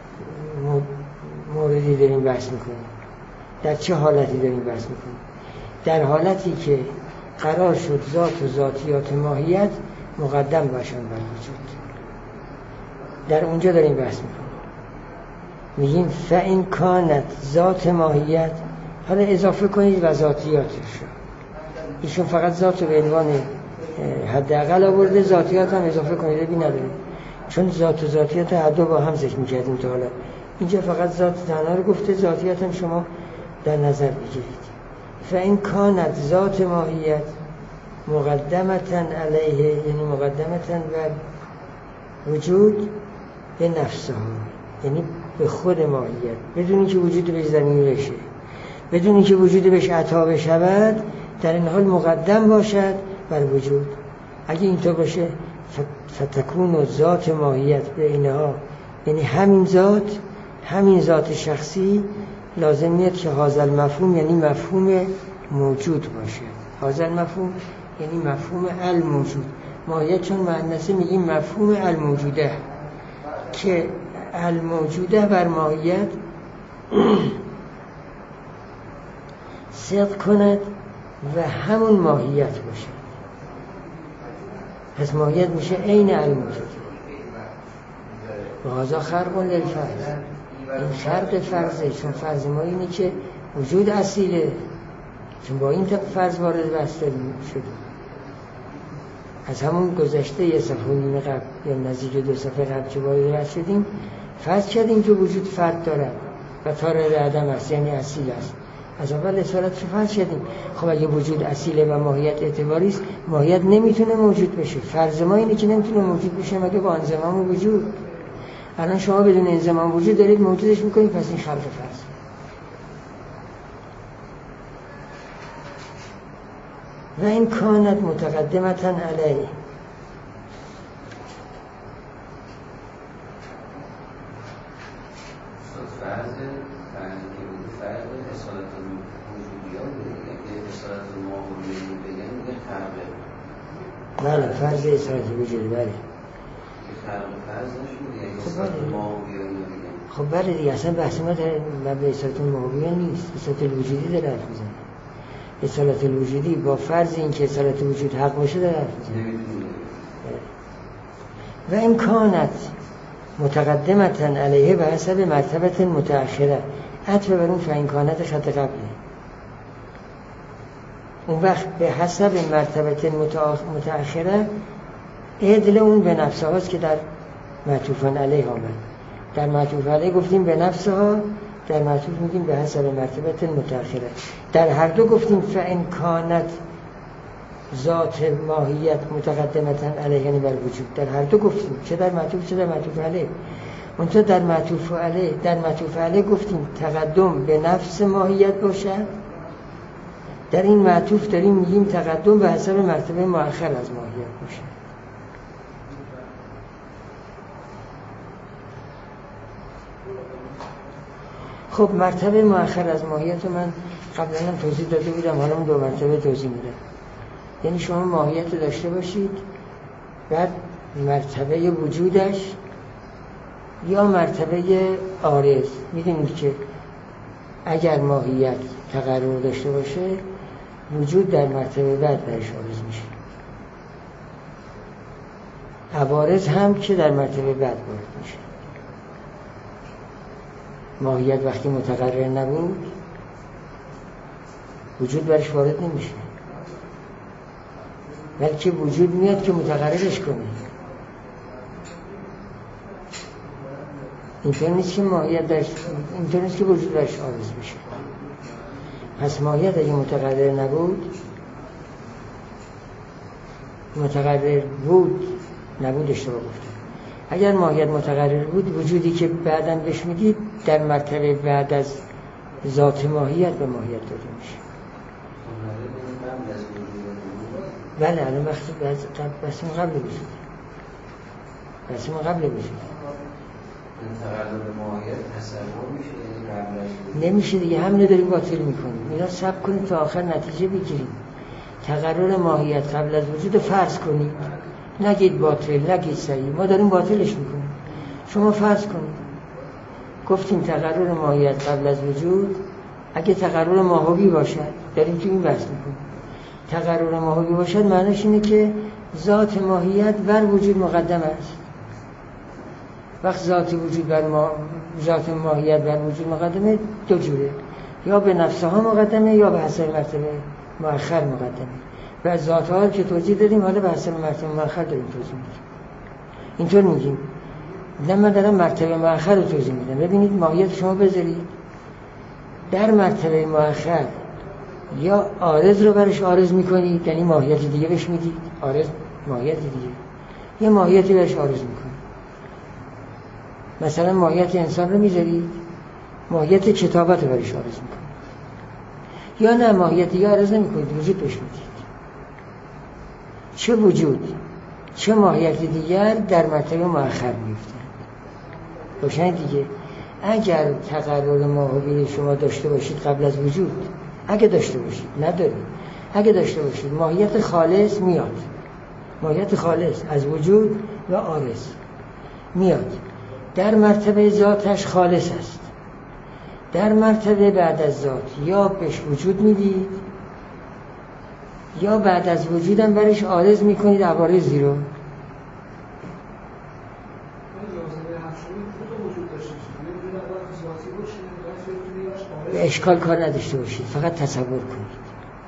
موردی داریم بحث میکنیم، در چه حالتی داریم بحث میکنیم. در حالتی که قرار شد ذات و ذاتیات ماهیت مقدم باشن بر وجود، در اونجا داریم بحث میکنیم. میگیم فاین کانت ذات ماهیت، حالا اضافه کنید و ذاتیاتش رو، ایشون فقط ذات رو به عنوان حداقل آورده، ذاتیات هم اضافه کنید بی نداره، چون ذات و ذاتیات هر دو با هم ذکر میکردیم تا حالا، اینجا فقط ذات تنها رو گفته، ذاتیات هم شما در نظر بگیرید. فاین کانت ذات ماهیت مقدمتاً علیه، یعنی مقدمتاً بر وجود، به نفسها، یعنی به خود ماهیت، بدون اینکه وجود بهش زمینی بشه، بدون اینکه وجود بهش عطا بشود، در این حال مقدم باشد بر وجود. اگه اینطور باشه فتکون و ذات ماهیت به اینها، یعنی همین ذات شخصی لازم میاد که هذا مفهوم یعنی مفهوم موجود باشه. هذا مفهوم یعنی مفهوم الموجود. ماهیت چون مؤنثه میگیم مفهوم الموجوده، که الموجوده بر ماهیت صدق کند و همون ماهیت باشه. پس ماهیت میشه عین الموجود. و هذا خرق للفرض، این خرق فرضه، چون فرض ما اینه که وجود اصیله، چون با این فرض وارد بسته شد. از همون گذشته یه صفحه نیم قبل یا نزدیک 2 صفحه قبل که وارد بسته شدیم، فرض کردیم که وجود فرد دارد و تارر عدم است، یعنی اصیل است. از اول اصالت رو فرض کردیم. خب اگه وجود اصیله و ماهیت اعتباری است، ماهیت نمیتونه موجود بشه. فرض ما اینه که نمیتونه موجود بشه مگه با انضمام وجود. الان شما بدون انضمام وجود دارید موجودش میکنید، پس این خلق فرض. و این کانت متقدمتاً علیه، بله فرض اصالت وجود، بله خب بله دیگه، اصلا بحث ما در به اصالت الماهویه نیست، اصالت الوجودی داره حرف میزنه. اصالت الوجودی با فرض این که اصالت وجود حق باشه داره حرف میزنه. و این کانت متقدمتاً علیه به حسب مرتبت متأخره، عطف بر اون فاین کانت خط قبله. اون وقت به حسب مرتبت متأخره عدل اون به نفسه هاست که در معطوفان علیه آمد. در معطوف علیه گفتیم به نفسه ها، در معطوف میگیم به حسب مرتبت متأخره. در هر دو گفتیم فاین کانت ذات ماهیت متقدمتاً علیه یعنی بر وجود، در هر دو گفتیم، چه در معطوف چه در معطوف علیه. اونجا در معطوف علیه گفتیم تقدم به نفس ماهیت باشد، در این معطوف داریم میگیم تقدم به حسب مرتبه مؤخر از ماهیت باشه. خب مرتبه مؤخر از ماهیت رو من قبلا هم توضیح داده بودم، حالا من 2 مرتبه توضیح میدم. یعنی شما ماهیت رو داشته باشید، بعد مرتبه وجودش یا مرتبه عارض. میدونید که اگر ماهیت تقرر داشته باشه، وجود در مرتبه بعد برش عارض میشه. عوارض هم که در مرتبه بعد وارد میشه. ماهیت وقتی متقرر نبود، وجود برش وارد نمیشه، بلکه وجود میاد که متقررش کنه. اینطور نیست که ماهیت درش، اینطور نیست که وجود درش عارض بشه. پس ماهیت اگه متقرر نبود، متقرر بود، نبود اشتباه گفتم. اگر ماهیت متقرر بود، وجودی که بعداً بهش میدید در مرتبه بعد از ذات ماهیت به ماهیت داده میشه. بله الان وقتی بس من قبل بشید بس من قبل بشید تقلب ماهیت تصور میشه یعنی قبلش نمیشه دیگه، همینو داریم باطل میکنیم. اینا صبر کنید تا آخر نتیجه بگیریم. تقرر ماهیت قبل از وجود فرض کنید، نگید باطل نگید صحیح، ما داریم باطلش میکنیم. شما فرض کنید گفتیم تقرر ماهیت قبل از وجود اگه تقرر ماهوی باشد، داریم که این بحث میکنیم. تقرر ماهوی باشد معنیش اینه که ذات ماهیت بر وجود مقدم است. وقت ذات ماهیت بر وجود مقدمه دو جوره، یا به نفسها مقدمه یا به حسب مرتبه مؤخر مقدمه. و ذاتها که توضیح دادیم حالا به حسب مرتبه مؤخر داریم توضیح میدیم. اینطور میگیم. نه من دارم مرتبه مؤخر رو توضیح میدم. ببینید ماهیت شما بذارید در مرتبه مؤخر یا عارض رو برش عارض میکنید، یعنی ماهیت دیگه بهش میدید، عارض ماهیت دیگه، یه ماهیتی برش عارض میکنید. مثلا ماهیت انسان رو میذارید، ماهیت کتابت رو برش عارض میکنید. یا نه ماهیت دیگه عارض نمیکنید، وجود بهش میدید. چه وجود چه ماهیت دیگر در مرتبه مؤخر میفتن. روشن دیگه. اگر تقرر ماهوی شما داشته باشید قبل از وجود، اگه داشته باشید، ندارید، اگه داشته باشید ماهیت خالص میاد، ماهیت خالص از وجود و عارض میاد. در مرتبه ذاتش خالص است. در مرتبه بعد از ذات یا بهش وجود میدید یا بعد از وجودم برش عارض میکنید عوارضی رو. به اشکال کار نداشته باشید، فقط تصور کنید.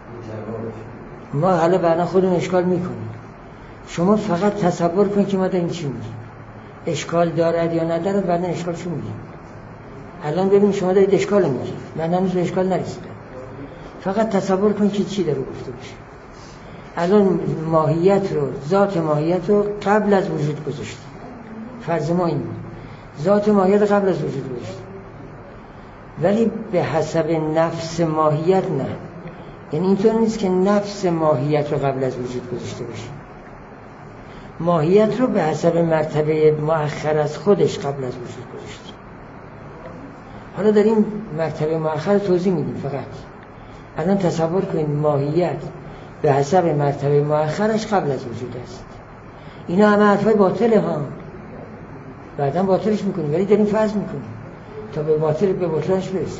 ما حالا بعدا خودمون اشکال میکنیم، شما فقط تصور کنید که ما داریم چی میگیم. اشکال دارد یا ندارد بعدا اشکالشو میگیم. الان ببین شما دارید اشکال میگید، من هنوز به اشکال نرسیدم. فقط تصور کنید که چی داره گفته بشه. الان ماهیت رو، ذات ماهیت رو قبل از وجود گذاشتیم. فرض ما این بود ذات ماهیت قبل از وجود گذاشتیم، ولی به حسب نفس ماهیت نه. یعنی اینطور نیست که نفس ماهیت رو قبل از وجود گذاشته باشیم. ماهیت رو به حسب مرتبه مؤخر از خودش قبل از وجود گذاشتیم. حالا داریم مرتبه مؤخر رو توضیح میدیم. فقط الان تصور کنید ماهیت به حسب مرتبه مؤخرش قبل از وجود است. اینا همه حرفای باطله ها، بعدا باطلش میکنیم، ولی داریم فرض میکنیم تا به باطلش برسیم.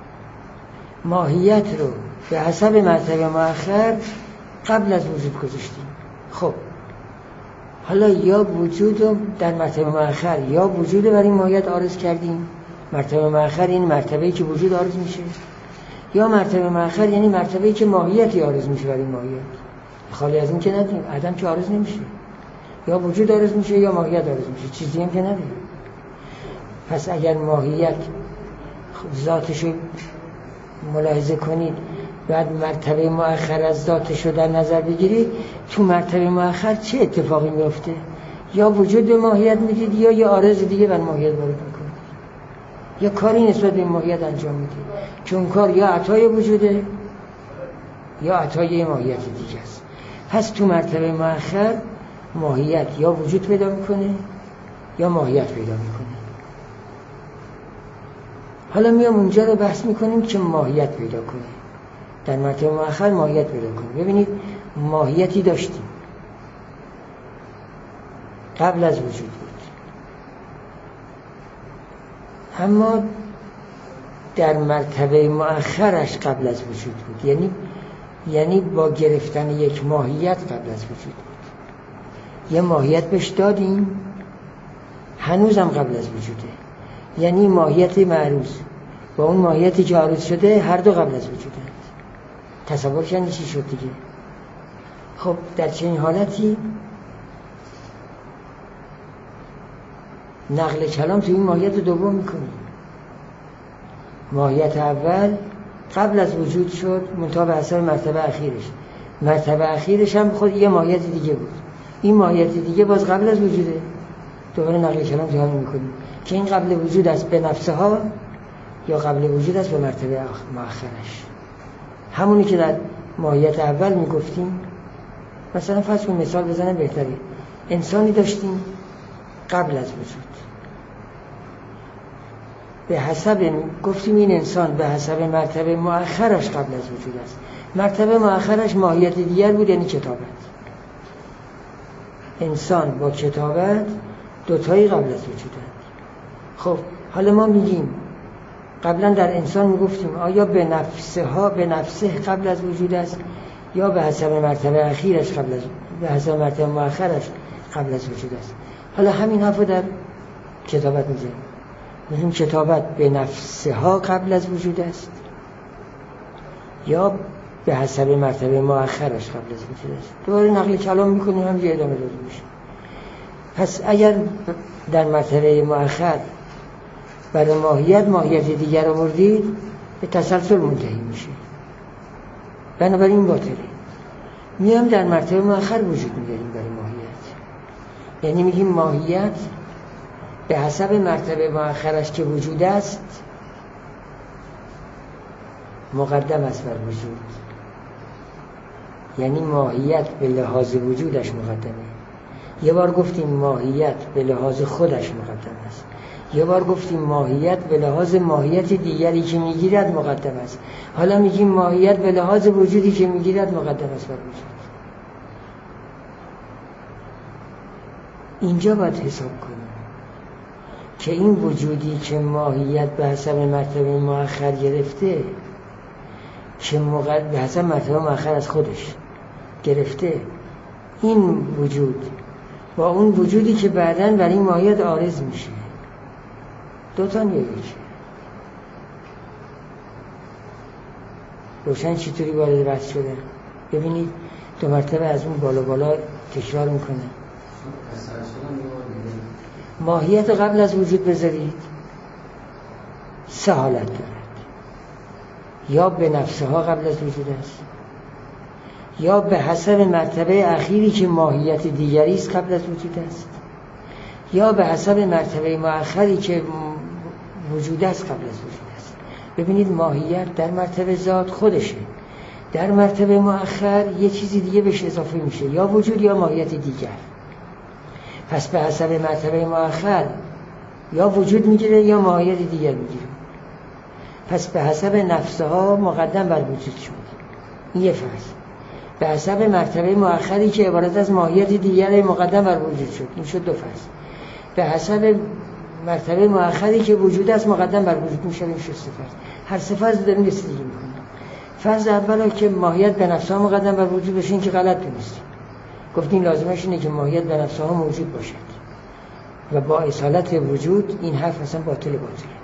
ماهیت رو به حسب مرتبه مؤخر قبل از وجود گذاشتیم. خب حالا یا وجود رو در مرتبه مؤخر یا وجود رو برای ماهیت عارض کردیم. مرتبه مؤخر این مرتبه‌ای که وجود عارض میشه، یا مرتبه مؤخر یعنی مرتبه‌ای که ماهیتی عارض میشه برای ماهیت. خالی از این که نداریم، عدم که عارض نمیشه، یا وجود عارض میشه یا ماهیت عارض میشه، چیزی هم که نداریم. پس اگر ماهیت ذاتشو ملاحظه کنید بعد مرتبه مؤخر از ذاتشو در نظر بگیرید، تو مرتبه مؤخر چه اتفاقی میفته؟ یا وجود به ماهیت میدید یا یه عارض دیگه بر ماهیت وارد میکنید، یا کاری نسبت به ماهیت انجام میدید که اون کار یا عطای وجوده یا عطای ماهیت دیگه است. پس تو مرتبه مؤخر ماهیت یا وجود پیدا میکنه یا ماهیت پیدا میکنه. حالا میام اونجا رو بحث میکنیم که ماهیت پیدا کنه، در مرتبه مؤخر ماهیت پیدا کنه. ببینید ماهیتی داشتیم قبل از وجود بود، اما در مرتبه مؤخرش قبل از وجود بود، یعنی با گرفتن یک ماهیت قبل از وجود بود. یه ماهیت بهش دادیم هنوزم قبل از وجوده، یعنی ماهیت معروض با اون ماهیتی که عارض شده هر دو قبل از وجوده. تصور کنید چی شد دیگه. خب در چنین حالتی نقل کلام تو این ماهیت دوم میکنیم. ماهیت اول قبل از وجود شد منتها به حسب مرتبه اخیرش. مرتبه اخیرش هم خود یه ماهیت دیگه بود. این ماهیت دیگه باز قبل از وجوده. دوباره نقل کلام تو همین میکنیم که این قبل وجود است به نفسها یا قبل وجود است به مرتبه مؤخرش. همونی که در ماهیت اول میگفتیم. مثلا فرض کن مثال بزنم بهتره. انسانی داشتیم قبل از وجود، به حسب گفتیم این انسان به حسب مرتبه مؤخرش قبل از وجود است. مرتبه مؤخرش ماهیت دیگر بود، یعنی کتابت. انسان با کتابت دوتایی قبل از وجودند. خب حالا ما میگیم قبلا در انسان میگفتیم آیا به نفسه قبل از وجود است یا به حسب مرتبه اخیرش به حسب مرتبه مؤخرش قبل از وجود است. حالا همین حرفو در کتابت میگیم کتابت به نفسها قبل از وجود است یا به حسب مرتبه مؤخرش قبل از وجود است. دوباره نقل کلام میکنیم، همینجا ادامه داده میشه. پس اگر در مرتبه مؤخر برای ماهیت دیگر آوردید به تسلسل منتهی میشه، بنابراین باطله. میام در مرتبه مؤخر وجود میداریم برای ماهیت، یعنی میگیم ماهیت به حسب مرتبه مؤخرش که وجود است مقدم است بر وجود، یعنی ماهیت به لحاظ وجودش مقدمه. یه بار گفتیم ماهیت به لحاظ خودش مقدم است، یه بار گفتیم ماهیت به لحاظ ماهیت دیگری که میگیرد مقدم است. حالا میگیم ماهیت به لحاظ وجودی که میگیرد مقدم است بر وجود. اینجا باید حساب کنیم که این وجودی که ماهیت به حسب مرتبه مؤخر گرفته، که به حسب مرتبه مؤخر از خودش گرفته، این وجود با اون وجودی که بعداً برای این ماهیت عارض میشه، دوتا یکی. روشن چطوری وارد بحث شده؟ ببینید دو مرتبه از اون بالا تکرار میکنه. ماهیت قبل از وجود بذارید 3 حالت دارد. یا به نفسها قبل از وجود است، یا به حسب مرتبه اخیری که ماهیت دیگری است قبل از وجود است، یا به حسب مرتبه مؤخری که وجود است قبل از وجود است. ببینید ماهیت در مرتبه ذات خودشه، در مرتبه مؤخر یه چیزی دیگه بهش اضافه میشه، یا وجود یا ماهیت دیگر. پس به حسب مرتبه مؤخر یا وجود میگیره یا ماهیت دیگر میگیره. پس به حسب نفسها مقدم بر وجود شد. این یه فرض. به حسب مرتبه مؤخری که عبارت از ماهیت دیگر مقدم بر وجود شد. این شد 2 فرض. به حسب مرتبه مؤخری که وجود است مقدم بر وجود میشه. این شد 3 فرض. هر 3 فرض داریم رسیدگی میکنیم. فرض اولا که ماهیت به نفسها مقدم بر وجود بشه، این که غلط دونستیم. گفتیم لازمش اینه که ماهیت به نفسها موجود باشد و با اصالت وجود این حرف مثلا باطله.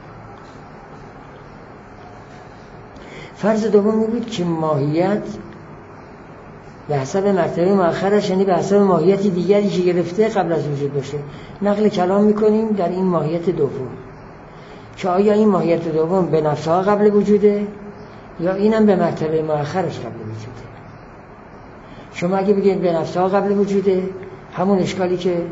فرض دوم بود که ماهیت به حسب مرتبه مؤخرش، یعنی به حسب ماهیت دیگری که گرفته قبل از وجود باشه. نقل کلام میکنیم در این ماهیت دوم که آیا این ماهیت دوم به نفسها قبل وجوده یا اینم به مرتبه مؤخرش قبل وجوده. شما اگه بگید به نفسها قبل وجوده، همون اشکالی که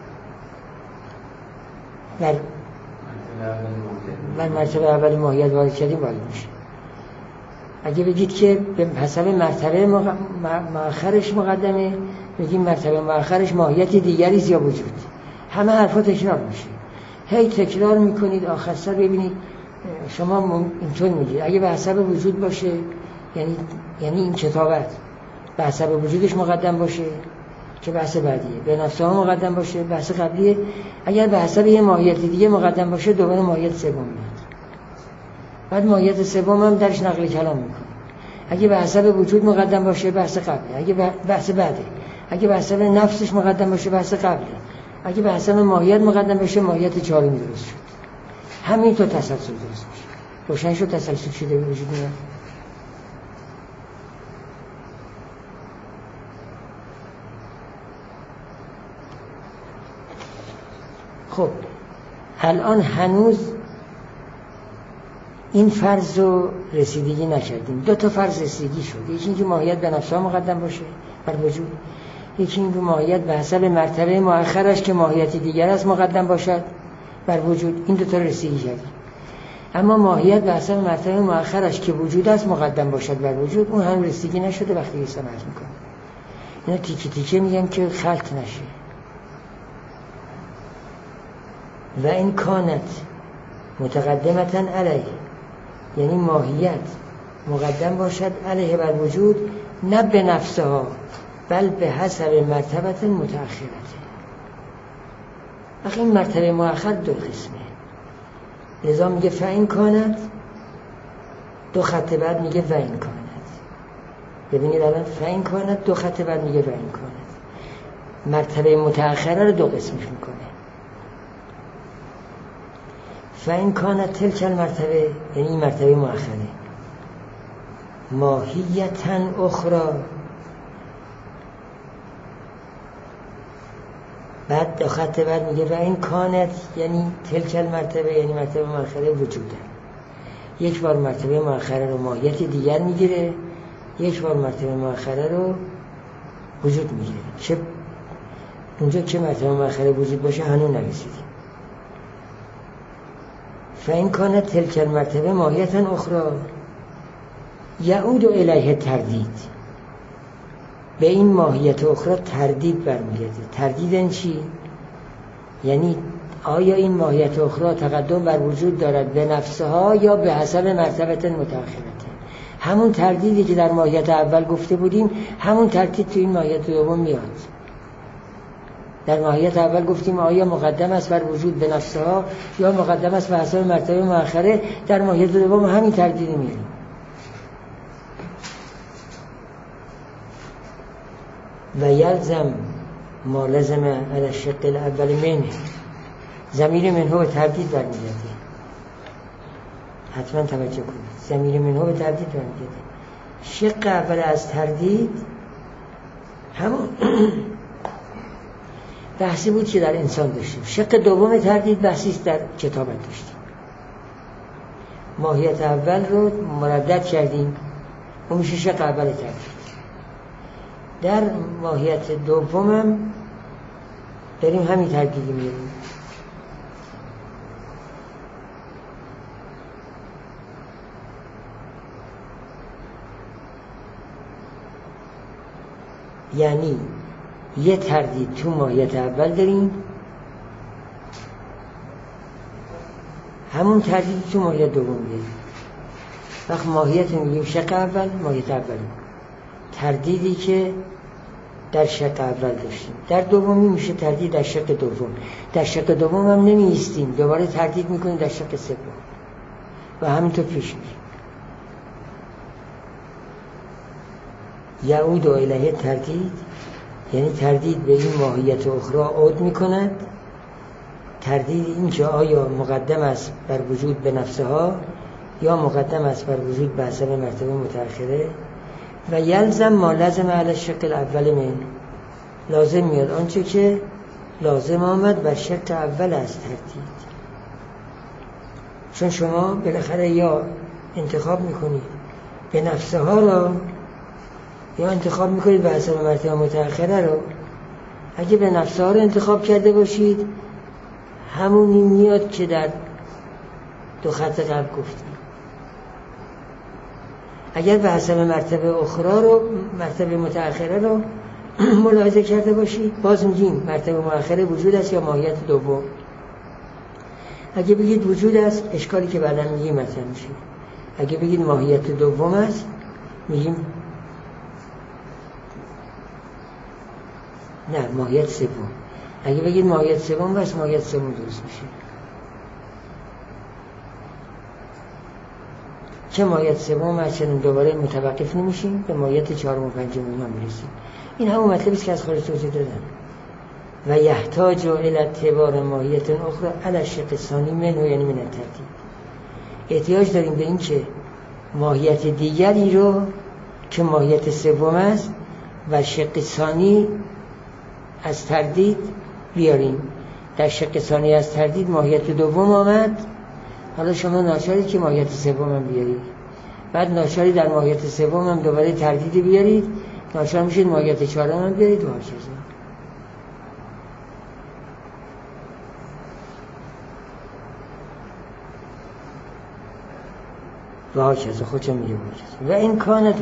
در مرتبه اول ماهیت وارد کردیم وارد میشه. اگه بگید که به حسب مرتبه مؤخرش مقدمه، بگیم مرتبه مؤخرش ماهیت دیگری یا وجود. همه حرفا تکرار میشه، هی تکرار میکنید، آخر سر ببینید شما اینطور میگید اگه به حسب وجود باشه یعنی این کتابت به حسب وجودش مقدم باشه که بحث بعدیه، به نفسها مقدم باشه بحث قبلیه. اگر به حسب یه ماهیت دیگه مقدم باشه دوباره ماهیت سوم میاد، بعد ماهیت سوم هم درش نقل کلام میکنه. اگه به حسب وجود مقدم باشه بحث قبلی، اگه بحث بعده، اگه به حسب نفسش مقدم باشه بحث قبلی، اگه به حسب ماهیت مقدم باشه ماهیت چهارمی درست شد. همین تو تسلسل درست میشه. روشن شد تسلسل شده به وجود میاد. خب الان هنوز این فرض رو رسیدگی نکردیم. 2 تا فرض رسیدگی شد. یکی اینکه ماهیت به نفسها مقدم باشه بر وجود، یکی اینکه ماهیت به حسب مرتبه مؤخرش که ماهیت دیگر است مقدم باشد بر وجود. این 2 تا رسیدگی کردیم. اما ماهیت به حسب مرتبه مؤخرش که وجود است مقدم باشد بر وجود، اون هم رسیدگی نشده وقتی که صنعت میکنه. اینا تیکه تیکه میگم که خلط نشه. و این کانت متقدمتاً علیه، یعنی ماهیت مقدم باشد علیه بر وجود، نه به نفسها بل به حسب مرتبت متأخرته. وقتی این مرتبه مؤخر دو قسمه، لذا میگه فاین کانت، دو خط بعد میگه و این کانت. ببینید الان فاین کانت، دو خط بعد میگه و این کانت. مرتبه متأخره رو دو قسمش میکنه. فاین کانت تلک المرتبه، یعنی این مرتبه مؤخره، ماهیتاً اخرى، بعد دو خط بعد میگه و این کانت یعنی تلک المرتبه، یعنی مرتبه مؤخره وجوده. یک بار مرتبه مؤخره رو ماهیت دیگر میگیره، یک بار مرتبه مؤخره رو وجود میگیره. چه اونجا که مرتبه مؤخره وجود باشه هنوز نرسیدیم. فاین کانت تلک المرتبه ماهیتاً اخرى یعود الیه تردید، به این ماهیت اخرى تردید برمیگرده. تردید این چی؟ یعنی آیا این ماهیت اخرى تقدم بر وجود دارد به نفسها یا به حسب مرتبت متأخرته؟ همون تردیدی که در ماهیت اول گفته بودیم همون تردید تو این ماهیت دوم میاد. در ماهیت اول گفتیم آیا مقدم است بر وجود به نفسها یا مقدم است به حسب مرتبه مؤخره، در ماهیت دوم همین تردید میاریم. و یلزم ما لزم علی الشق الاول منه، ضمیر منه به تردید برمیگرده. حتما توجه کنید، ضمیر منه به تردید برمیگرده. شق اول از تردید همون بحثی بود که در انسان داشتیم. شق دوم تردید بحثی است در کتابت داشتیم. ماهیت اول رو مردد کردیم، اون میشه شق اول تردید. در ماهیت دومم داریم همین تردیدی میاریم. یعنی یه تردید تو ماهیت اول داریم، همون تردید تو ماهیت دوم داریم. وقت ماهیت میگیم شق اول، ماهیت اولی تردیدی که در شق اول داشتیم، در دومی میشه تردید در شق دوم. در شق دوم هم نمی ایستیم، دوباره تردید میکنیم در شق سوم و همینطور پیش میریم. یعود الیه تردید، یعنی تردید به این ماهیت اخرى عود میکند. تردید این که آیا مقدم است بر وجود به نفسها یا مقدم است بر وجود به حسب مرتبه متأخره. و یلزم ما لزم علی الشق الاول من، لازم میاد آنچه که لازم آمد بر شق اول از تردید. چون شما بالاخره یا انتخاب میکنید به نفسها را یا انتخاب میکنید به حسب مرتبه متأخره رو. اگه به نفسها رو انتخاب کرده باشید همونی میاد که در دو خط قبل گفتیم. اگر به حسب مرتبه اخرى رو، مرتبه متأخره رو ملاحظه کرده باشید، باز میگیم مرتبه مؤخره وجود است یا ماهیت دوم. اگه بگید وجود است، اشکالی که بعدا میگیم مطرح میشه. اگه بگید ماهیت دوم است، میگیم نه ماهیت سوم. اگه بگید ماهیت سوم بس، ماهیت سوم درست میشه. چه ماهیت سوم هست چنین دوباره متوقف نمیشیم، به ماهیت چهارم و پنجم هم میرسیم. این همون مطلبی است که از خارج توضیح دادم. و یحتاج الی اعتبار ماهیت اخرى علی الشق الثانی منه، یعنی من التردید. احتیاج داریم به این که ماهیت دیگری رو که ماهیت سوم است و شق ثانی از تردید بیاریم. در شق ثانی از تردید ماهیت دوم آمد، حالا شما ناچارید که ماهیت سوم هم بیارید. بعد ناچارید در ماهیت سوم هم دوباره تردید بیارید، ناچار میشید ماهیت چهارم هم بیارید و هرچیزی. و هاکذا خودشون میگه و این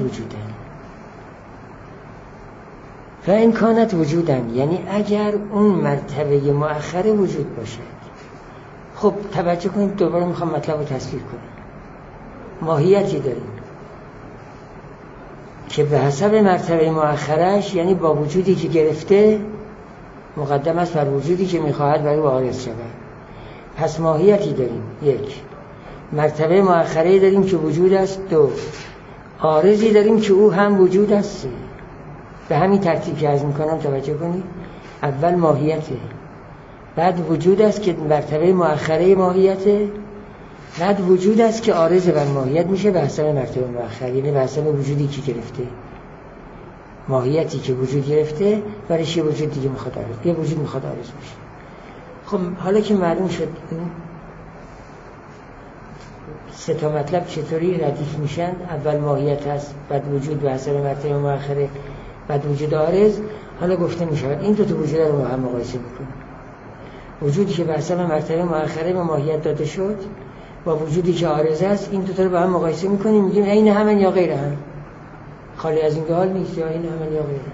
کانت وجودن یعنی اگر اون مرتبه مؤخره وجود باشه. خب توجه کنید، دوباره میخوام مطلب رو تصویر کنم. ماهیتی داریم که به حسب مرتبه مؤخرش، یعنی با وجودی که گرفته مقدم است بر وجودی که میخواهد برای عارض شود. پس ماهیتی داریم، یک. مرتبه مؤخره داریم که وجود است، دو. عارضی داریم که او هم وجود است. به همین ترتیب که عرض میکنم توجه کنید. اول ماهیته، بعد وجود است که مرتبه مؤخره ماهیته، بعد وجود است که عارض بر ماهیت میشه به حسب مرتبه مؤخره، یعنی به حسب وجودی که گرفته. ماهیتی که وجود گرفته برایش یه وجود دیگه میخواد عارض، یه وجود میخواد عارض بشه. خب حالا که معلوم شد این سه تا مطلب چطوری ردیف میشن، اول ماهیت هست، بعد وجود به حسب مرتبه مؤخره، بعد وجود عارض. حالا گفته میشود این دو تا وجود رو با هم مقایسه میکنیم. وجودی که به حسب مرتبه مؤخره به ماهیت داده شد با وجودی که عارض است، این دو تا رو با هم مقایسه میکنیم، میگیم عین همن یا غیر هم. خالی از این حال نیست، یا عین همن یا غیر.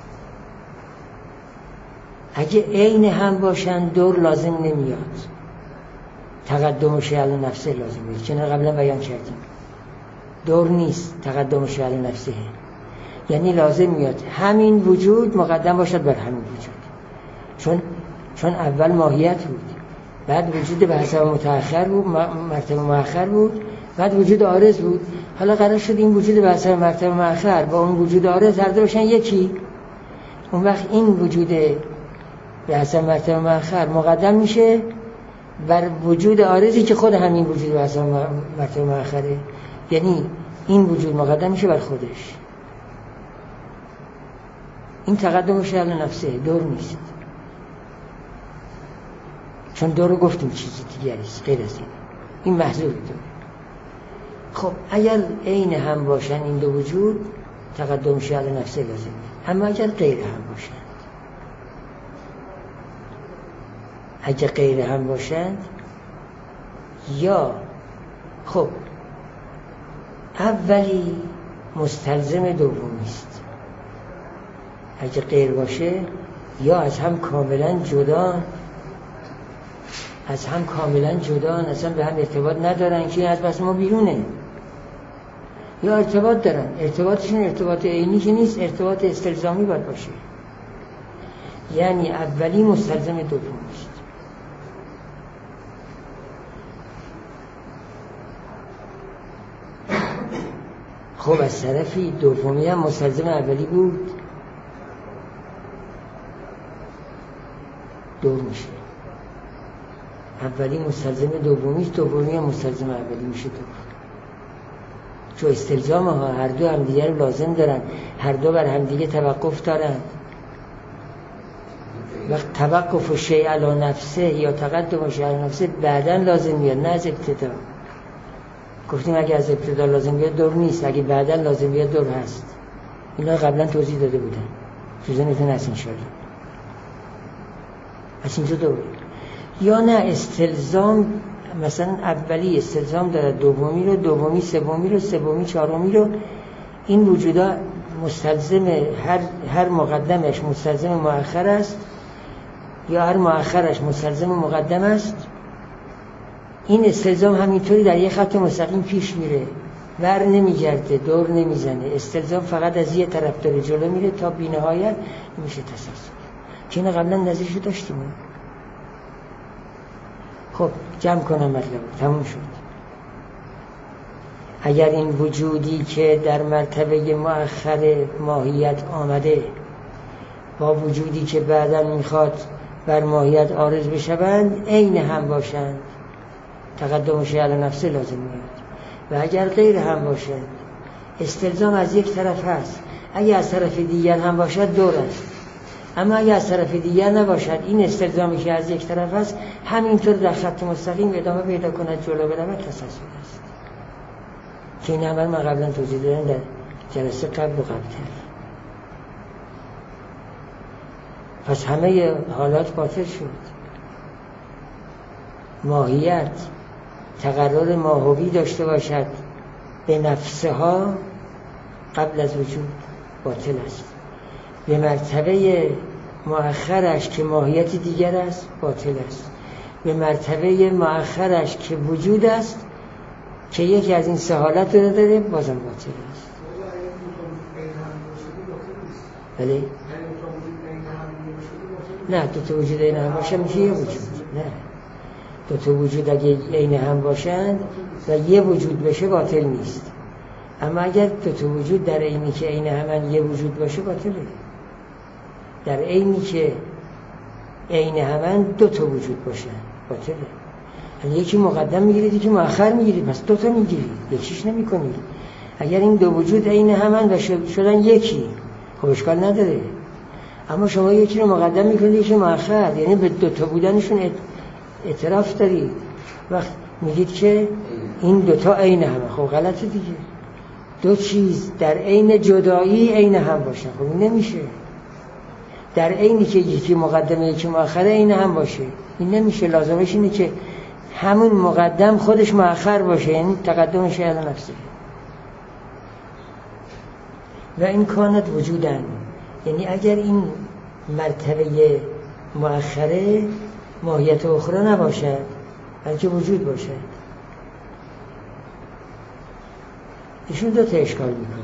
اگه عین هم باشن دور لازم نمیاد، تقدم شیء نفسه لازم میاد، چون قبلا بیان کردیم دور نیست، تقدم شیء نفسه، یعنی لازم میاد همین وجود مقدم باشد بر همین وجود، چون اول ماهیت بود، بعد وجود به حسب متأخر بود، مرتبه مؤخر بود، بعد وجود عارض بود. حالا قرار شد این وجود به حسب مرتبه مؤخر با اون وجود عارض هر دو باشن یکی. اون وقت این وجود به حسب مرتبه مؤخر مقدم میشه بر وجود عارضی که خود همین وجود به حسب مرتبه مؤخره، یعنی این وجود مقدم میشه بر خودش. این تقدم شیء نفسه، دور نیست، چون دور رو گفتیم چیزی دیگری است غیر از این محضور دور. خب اگر عین هم باشن این دو وجود، تقدم شیء نفسه لازمه. اما اگر غیر هم باشن، اگر غیر هم باشند، یا خب اولی مستلزم دومی است. اگر غیر باشه یا از هم کاملا جدا، اصلا به هم ارتباط ندارن که از بس ما بیرونه، یا ارتباط دارن، ارتباطشون ارتباط عینی که نیست، ارتباط استلزامی باید باشه. یعنی اولی مستلزم دومی است. خب از طرفی دومی هم مستلزم اولی بود، دور میشه. اولی مستلزم دومی است، دومی هم مستلزم اولی میشه دور. چون استلزام ها هر دو همدیگه رو لازم دارن، هر دو بر همدیگه توقف دارن. وقت توقف شیء علی نفسه یا تقدم شیء علی نفسه بعداً لازم میاد، نه از ابتدا. گفتیم اگه از ابتدا لازم بیاد دور نیست، اگه بعداً لازم بیاد دور هست. اینا قبلا توضیح داده بودن، جزنتون هست انشاءالله. از اینجا دوره. یا نه استلزام، مثلا اولی استلزام داره دومی رو، دومی سومی رو، سومی چهارمی رو. این وجودا مستلزم هر مقدمش مستلزم مؤخر است، یا هر مؤخرش مستلزم مقدم است. این استلزام همینطوری در یک خط مستقیم پیش میره، ور نمیگرده، دور نمیزنه. استلزام فقط از یه طرف داره جلو میره تا بی‌نهایت میشه تسلسل، که اینو قبلا نظرشو داشتیم. خب جمع کنم مطلب، تموم شد. اگر این وجودی که در مرتبه مؤخر ماهیت آمده با وجودی که بعداً میخواد بر ماهیت عارض بشوند عین هم باشند، تقدم شیء علی نفسه لازم میاد. و اگر غیر هم باشند، استلزام از یک طرف هست، اگر از طرف دیگر هم باشد دور است. اما اگر از طرف دیگر نباشد، این استلزامی که از یک طرف هست همینطور در خط مستقیم ادامه پیدا کند، جلو برود، تسلسل است. که این عمل من قبلا توضیح دادم در جلسه قبل و قبل‌تر. پس همه حالات باطل شد. ماهیت تقرر ماهوی داشته باشد به نفسها قبل از وجود باطل است، به مرتبه مؤخرش که ماهیت دیگر است باطل است، به مرتبه مؤخرش که وجود است که یکی از این سه حالت رو داره بازم باطل است. بله؟ نه، دو تا وجود عین هم باشن میشه یه وجود. نه، دو تا وجود اگه عین هم باشن و یه وجود بشه باطل نیست. اما اگر دو تا وجود در عینی که عین همن یه وجود باشه باطله. در عینی که عین همن دو تا وجود باشن باطله. یعنی یکی مقدم میگیرید یکی مؤخر میگیرید، پس دو تا میگیرید، یکیش نمیکنید. اگر این دو وجود عین همن و شدن یکی خب اشکال نداره. اما شما یکی رو مقدم میکنید یکی مؤخر، یعنی به دو تا بودنشون اعتراف دارید. وقت میگید که این دو تا عین همه، خب غلطه دیگه. دو چیز در عین جدایی عین هم باشن خب این نمیشه. در عینی که یکی مقدمه یکی مؤخر عین هم باشه این نمیشه. لازمش اینه که همون مقدم خودش مؤخر باشه، یعنی تقدمش اعلی نفسه. و این کانت وجودن، یعنی اگر این مرتبه مؤخره ماهیت اخرى نباشد بلکه وجود باشد. ایشون دو تا اشکال میکنه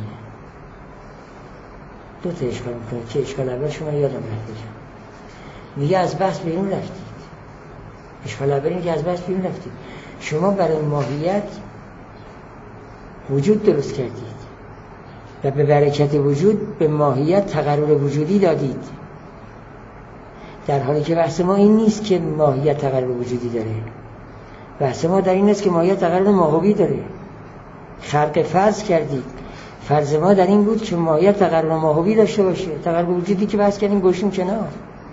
که اشکال اول شما یادم رفت میگه از بحث بیرون رفتید. اشکال اول این که از بحث بیرون رفتید. شما برای ماهیت وجود درست کردید و به برکت وجود به ماهیت تقرر وجودی دادید، در حالی که بحث ما این نیست که ماهیت تقرر وجودی داره. بحث ما در این است که ماهیت تقرر ماهوی داره. خلق فرض کردید. فرض ما در این بود که ماهیت تقرر ماهوی داشته باشه. تقرر وجودی که بحث کردیم گوشیم کنار.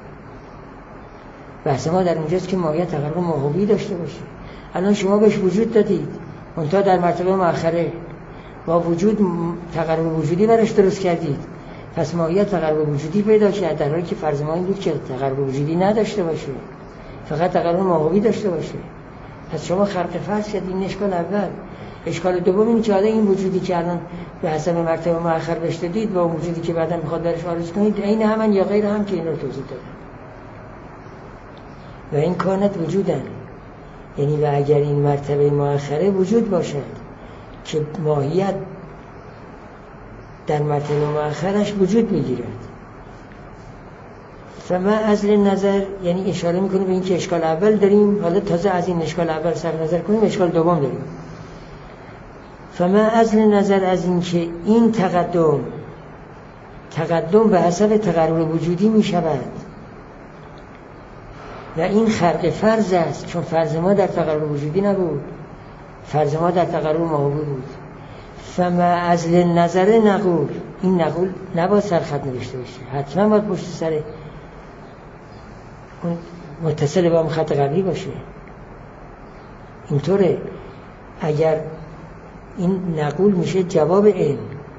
بحث ما در اونجاست که ماهیت تقرر ماهوی داشته باشه. الان شما بهش وجود دادید، منتها در مرتبه مؤخره با وجود تقرر وجودی برش درست کردید، پس ماهیت تقرر وجودی پیدا کرد، در حالی که فرض ما این بود که تقرر وجودی نداشته باشه، فقط تقرر ماهوی داشته باشه. پس شما خلق فرض کردید. این اشکال اول. اشکال دوم این که این وجودی که الان به حسب مرتبه مؤخر بهش دادید با وجودی که بعدا میخواد درش عارض کنید عین همن یا غیر هم که این رو توضیح دادم. و این کانت وجودن، یعنی و اگر این مرتبه مؤخره وجود باشد که ماهیت در مرتبه مؤخرش وجود میگیرد. فما ازل نظر، یعنی اشاره میکنه به این که اشکال اول داریم، حالا تازه از این اشکال اول سر نظر کنیم اشکال دوم داریم. فما ازل نظر از این که این تقدم به حسب تقرر وجودی میشود و این خلق فرض است، چون فرض ما در تقرر وجودی نبود، فرض ما در تقرر ماهوی بود. فما ازل نظر نقول، این نقول نباید سرخط نوشته باشه، حتما باید پشت سر اون متصل با خط قبلی باشه. اینطوره. اگر این نقول میشه جواب این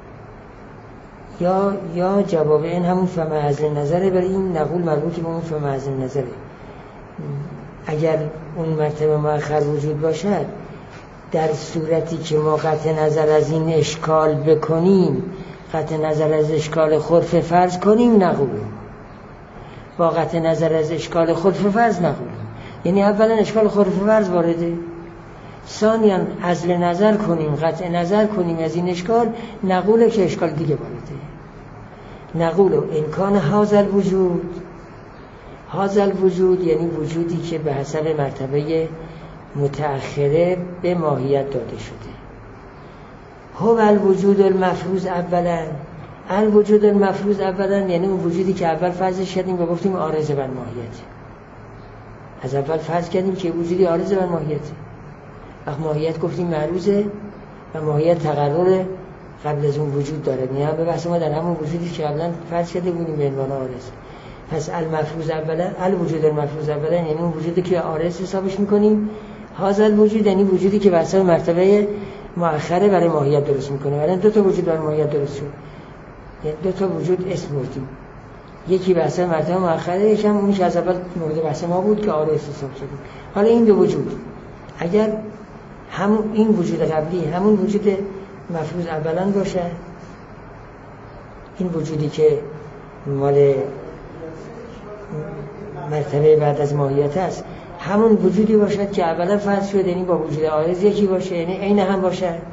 یا جواب این همون فما ازل نظره، برای این نقول مربوط به اون فما ازل نظره. اگر اون مرتبه مؤخر وجود باشد، در صورتی که ما قطع نظر از این اشکال بکنیم، قطع نظر از اشکال خرف فرض کنیم نقول، با قطع نظر از اشکال خرف فرض نقول. یعنی اولا اشکال خرف فرض وارده، ثانیاً ازل نظر کنیم، قطع نظر کنیم از این اشکال، نقوله که اشکال دیگه وارده. نقول امکان هازل وجود یعنی وجودی که به حسب مرتبه متأخره به ماهیت داده شده. هو الوجود المفروض اولا، الوجود المفروض اولا یعنی اون وجودی که اول فرضش کردیم و گفتیم عارض بر ماهیت. از اول فرض کردیم که وجودی عارض بر ماهیت، وقت ماهیت گفتیم معروضه و ماهیت تقرر قبل از اون وجود داره. یعنی به بحث ما در همون وجودی که قبلا فرض کرده بودیم به عنوان عارض. پس المفروض اولا، الوجود المفروض اولا یعنی اون وجودی که عارض حسابش میکنیم. هذا الوجود یعنی وجودی که به حسب مرتبه مؤخره برای ماهیت درست میکنه. ولی دو تا وجود برای ماهیت درست شد، یعنی دو تا وجود اسم بردیم، یکی به حسب مرتبه مؤخره، یکی هم اونی که از اول مورد بحث ما بود که عارض حساب شد. حالا این دو وجود اگر همون این وجود قبلی همون وجود مفروض اولا باشه، این وجودی که مال مرتبه بعد از ماهیت است همون وجودی باشد که اولا فرض شده، یعنی با وجود عارض یکی باشه، یعنی عین هم باشه.